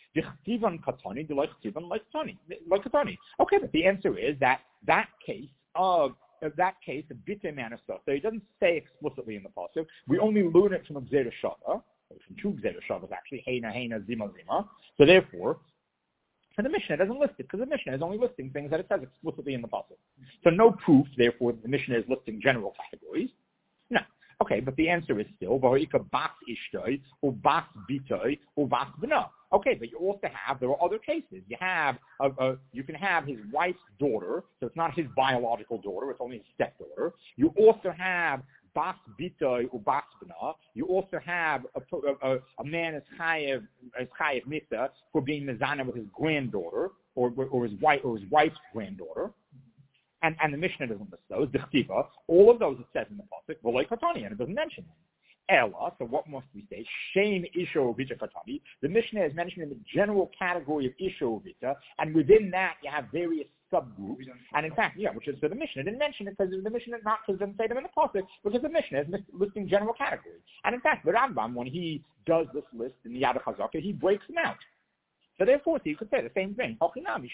Okay, but the answer is that case of Bite Manasa, so he doesn't say explicitly in the pasuk. We only learn it from a Gzera Shava. From 2 Gzera Shavas actually, Heina, Zima. So therefore, and the Mishnah doesn't list it, because the Mishnah is only listing things that it says explicitly in the pasuk. So no proof, therefore, the Mishnah is listing general categories. No. Okay, but the answer is still, bas ishtoi, or bas bitoi, or bas b'na. Okay, but you also have, there are other cases. You have, you can have his wife's daughter, so it's not his biological daughter, it's only his stepdaughter. You also have bas bitoi or bas b'na. You also have a man as chayev misa for being mezana with his granddaughter or his wife's granddaughter. And the Mishnah doesn't list those. Dechtiva, all of those it says in the pasuk, v'loi katani, and it doesn't mention them. Ella, so what must we say? Shame isha uvita katani. The Mishnah is mentioned in the general category of isha uvita, and within that you have various subgroups. And in fact, which is so the Mishnah didn't mention it because the Mishnah doesn't say them in the pasuk, because the Mishnah is listing general categories. And in fact, the Rambam, when he does this list in the Yad HaChazaka, he breaks them out. So therefore, you could say the same thing. The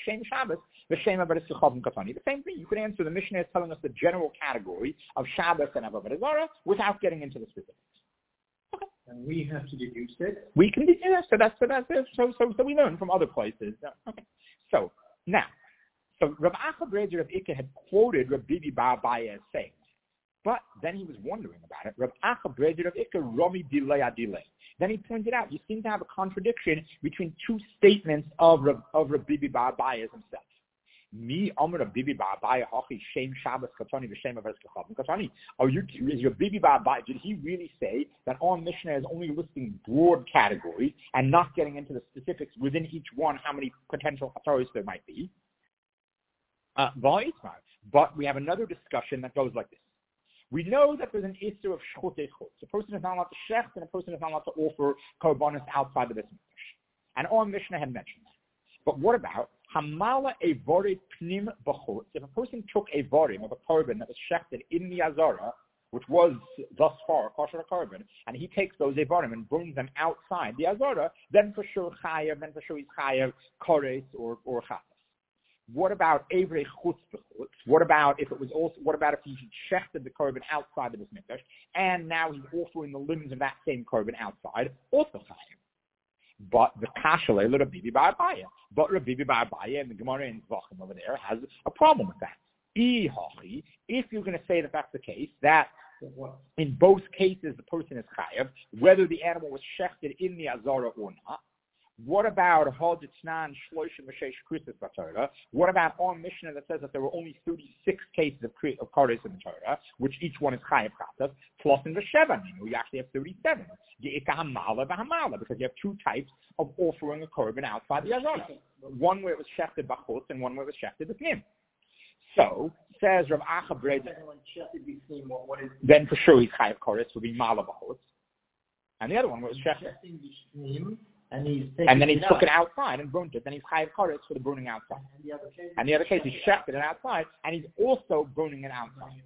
same thing. You could answer the Mishnah is telling us the general category of Shabbos and Avodah Zarah without getting into the specifics. Okay. And we have to deduce it. We can deduce. So that's it. So we learn from other places. Okay. So now, Rav Acha Ber Rav Ikka had quoted Rav Bibi Bar Abaye as saying, but then he was wondering about it. Rav Acha Ber Rav Ikka Romi Dilei Adilei. Then he pointed out, you seem to have a contradiction between two statements of Rav Bibi Bar Abaye himself. Me, Amr Rav Bibi Bar Abaye, Hachi Shem Shabbos Katani v'Shem Avodas Kachavim Katani. Is your Bibi Bar Abaye? Did he really say that our Mishnah is only listing broad categories and not getting into the specifics within each one, how many potential hataros there might be? But we have another discussion that goes like this. We know that there's an issue of shchutei chutz. A person is not allowed to shecht, and a person is not allowed to offer korbanos outside the Beis Mikdash. And our Mishnah had mentioned that. But what about Hamala Evorit Pnim Bachutz. If a person took a vorim of a korban that was shechted in the Azara, which was thus far kosher korban, and he takes those evorim and brings them outside the Azara, then for sure chayav, then for sure he's chayav kores or chatas. What about Evrei Chutz B'chutz? What about if he shechted the korban outside of his mikdash, and now he's offering the limbs of that same korban outside, also chayav? But the kashalei Rabbi Bar Abaya. But Rabbi Bar Abaya and the Gemara in Zvachim over there has a problem with that. If you're going to say that that's the case, that in both cases the person is chayav, whether the animal was shechted in the Azara or not. What about Hoditznan Shloshim V'Sheish Krisis B'Torah? What about our Mishnah that says that there were only 36 cases of Kodesh in the Torah, which each one is Chayav Chatas, plus in the Sheva, you actually have 37. Because you have two types of offering a korban outside the Azara. One where it was shechted b'chutz and one where it was shechted b'pnim. So, says Rav Acha Breda, then for sure he's Chayav Kodesh, will be Mala b'chutz. And the other one was shechted. And then he took it outside and burnt it. Then he's chayav koretz for the burning outside. And the other case, he shechted it outside, and he's also burning it outside.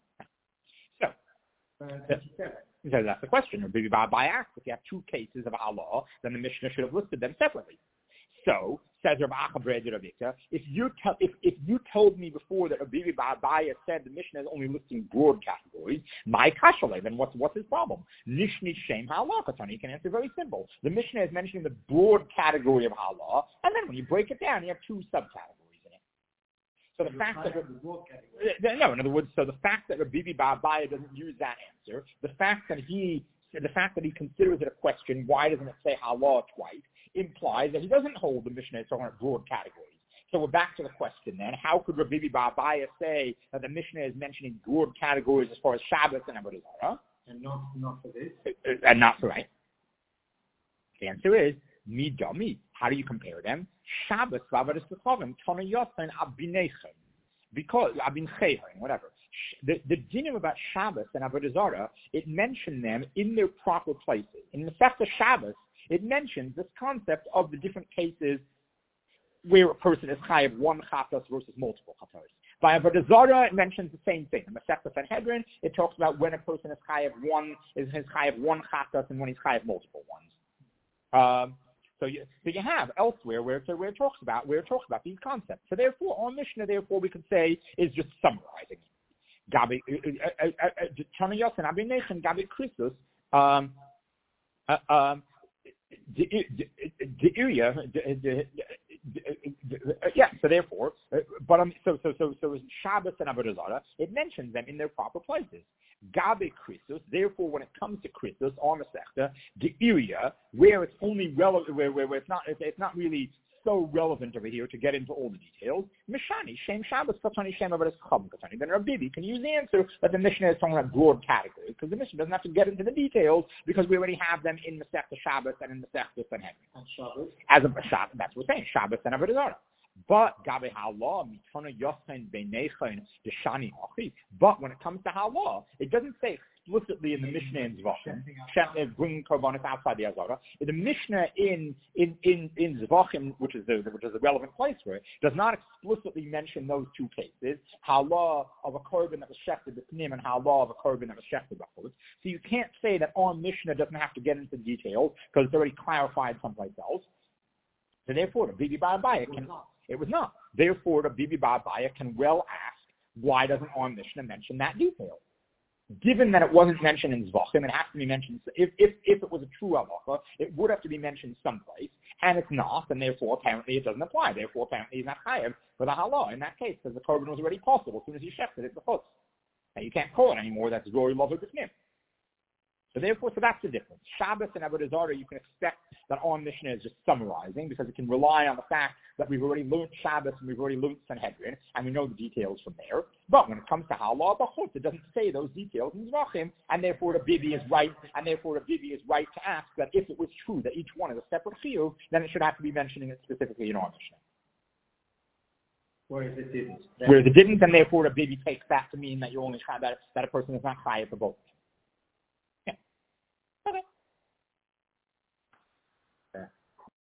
So that's the question. Rabbi Bar Abaya asked, if you have two cases of Allah, then the Mishnah should have listed them separately. So, says Rav Acha Breda Ravika, if you told me before that Rabbi Bar Abaya said the Mishnah is only listing broad categories, my kashalei, then what's his problem? Nishni Shem Halal Katani, you can answer very simple. The Mishnah is mentioning the broad category of halal, and then when you break it down, you have two subcategories in it. So the fact that in other words, so the fact that Rabbi Bar Abaya doesn't use that answer, the fact that he considers it a question, why doesn't it say halal twice, implies that he doesn't hold the Mishnah is talking about broad categories. So we're back to the question then. How could Rabbi Bar Abaya say that the Mishnah is mentioning broad categories as far as Shabbos and Avodah Zarah? And not for this? And not for right. The answer is, midami. How do you compare them? Shabbos, Vavadas Lechavim, Tana Yosan, Abinechem. Because, Abinchehem, whatever. The dinim about Shabbos and Avodah Zarah, it mentioned them in their proper places. In the fact of Shabbos, it mentions this concept of the different cases where a person is chayav one chatas versus multiple chatas. By Avodah Zarah, it mentions the same thing. In the Masechta Sanhedrin, it talks about when a person is chayav one chatas and when he's chayav multiple ones. So you have elsewhere where it talks about these concepts. So therefore, our Mishnah, we could say is just summarizing. Gabi Chanayos and Abinechem Gabi Christus. The area, so therefore, so Shabbos and Avodah Zarah, it mentions them in their proper places. Gabe Christus, therefore, when it comes to Christus on the Masechta, the area where it's only relevant, where it's not really so relevant over here to get into all the details. Mishani, Shem Shabbos, Katani, Shem Avodas Chacham Katani. Then Rabbi can use the answer that the Mishnah is talking about broad categories, because the Mishnah doesn't have to get into the details because we already have them in Masechta Shabbos and in Masechta Sanhedrin. And Shabbos? As a Shabbos, that's what we're saying, Shabbos and Avodah Zarah. But Gabe Halah, Mitana Yochain Beinechain Deshani Hachi. But when it comes to Halah, it doesn't say explicitly in the Mishnah in Zvachim, bringing korbanos outside the Azara. The Mishnah in Zvachim, which is the relevant place for it, does not explicitly mention those two cases: Halah of a korban that was shechted b'pnim and Halah of a korban that was shechted b'chutz. So you can't say that our Mishnah doesn't have to get into the details because it's already clarified someplace else. So therefore, the Bibi Bar Abaya it was not. Therefore, the Bibi Bar Abaya can well ask, why doesn't our Mishnah mention that detail? Given that it wasn't mentioned in Zvachim, it has to be mentioned, if it was a true halacha, it would have to be mentioned someplace, and it's not, and therefore apparently it doesn't apply. Therefore apparently he's not chayav for the halah in that case, because the korban was already possible as soon as you shechted it b'chutz. Now you can't call it anymore, that's Rory Lover B'fnim. So that's the difference. Shabbos and Avodah Zarah, you can expect that our Mishnah is just summarizing because it can rely on the fact that we've already learned Shabbos and we've already learned Sanhedrin and we know the details from there. But when it comes to Halah B'chutz, it doesn't say those details in Zvachim, and therefore the Bibi is right. And therefore the Bibi is right to ask that if it was true that each one is a separate chiyuv, then it should have to be mentioning it specifically in our Mishnah. Whereas it didn't. Whereas it didn't, and therefore the Bibi takes that to mean that you only that a person is not chayav for both.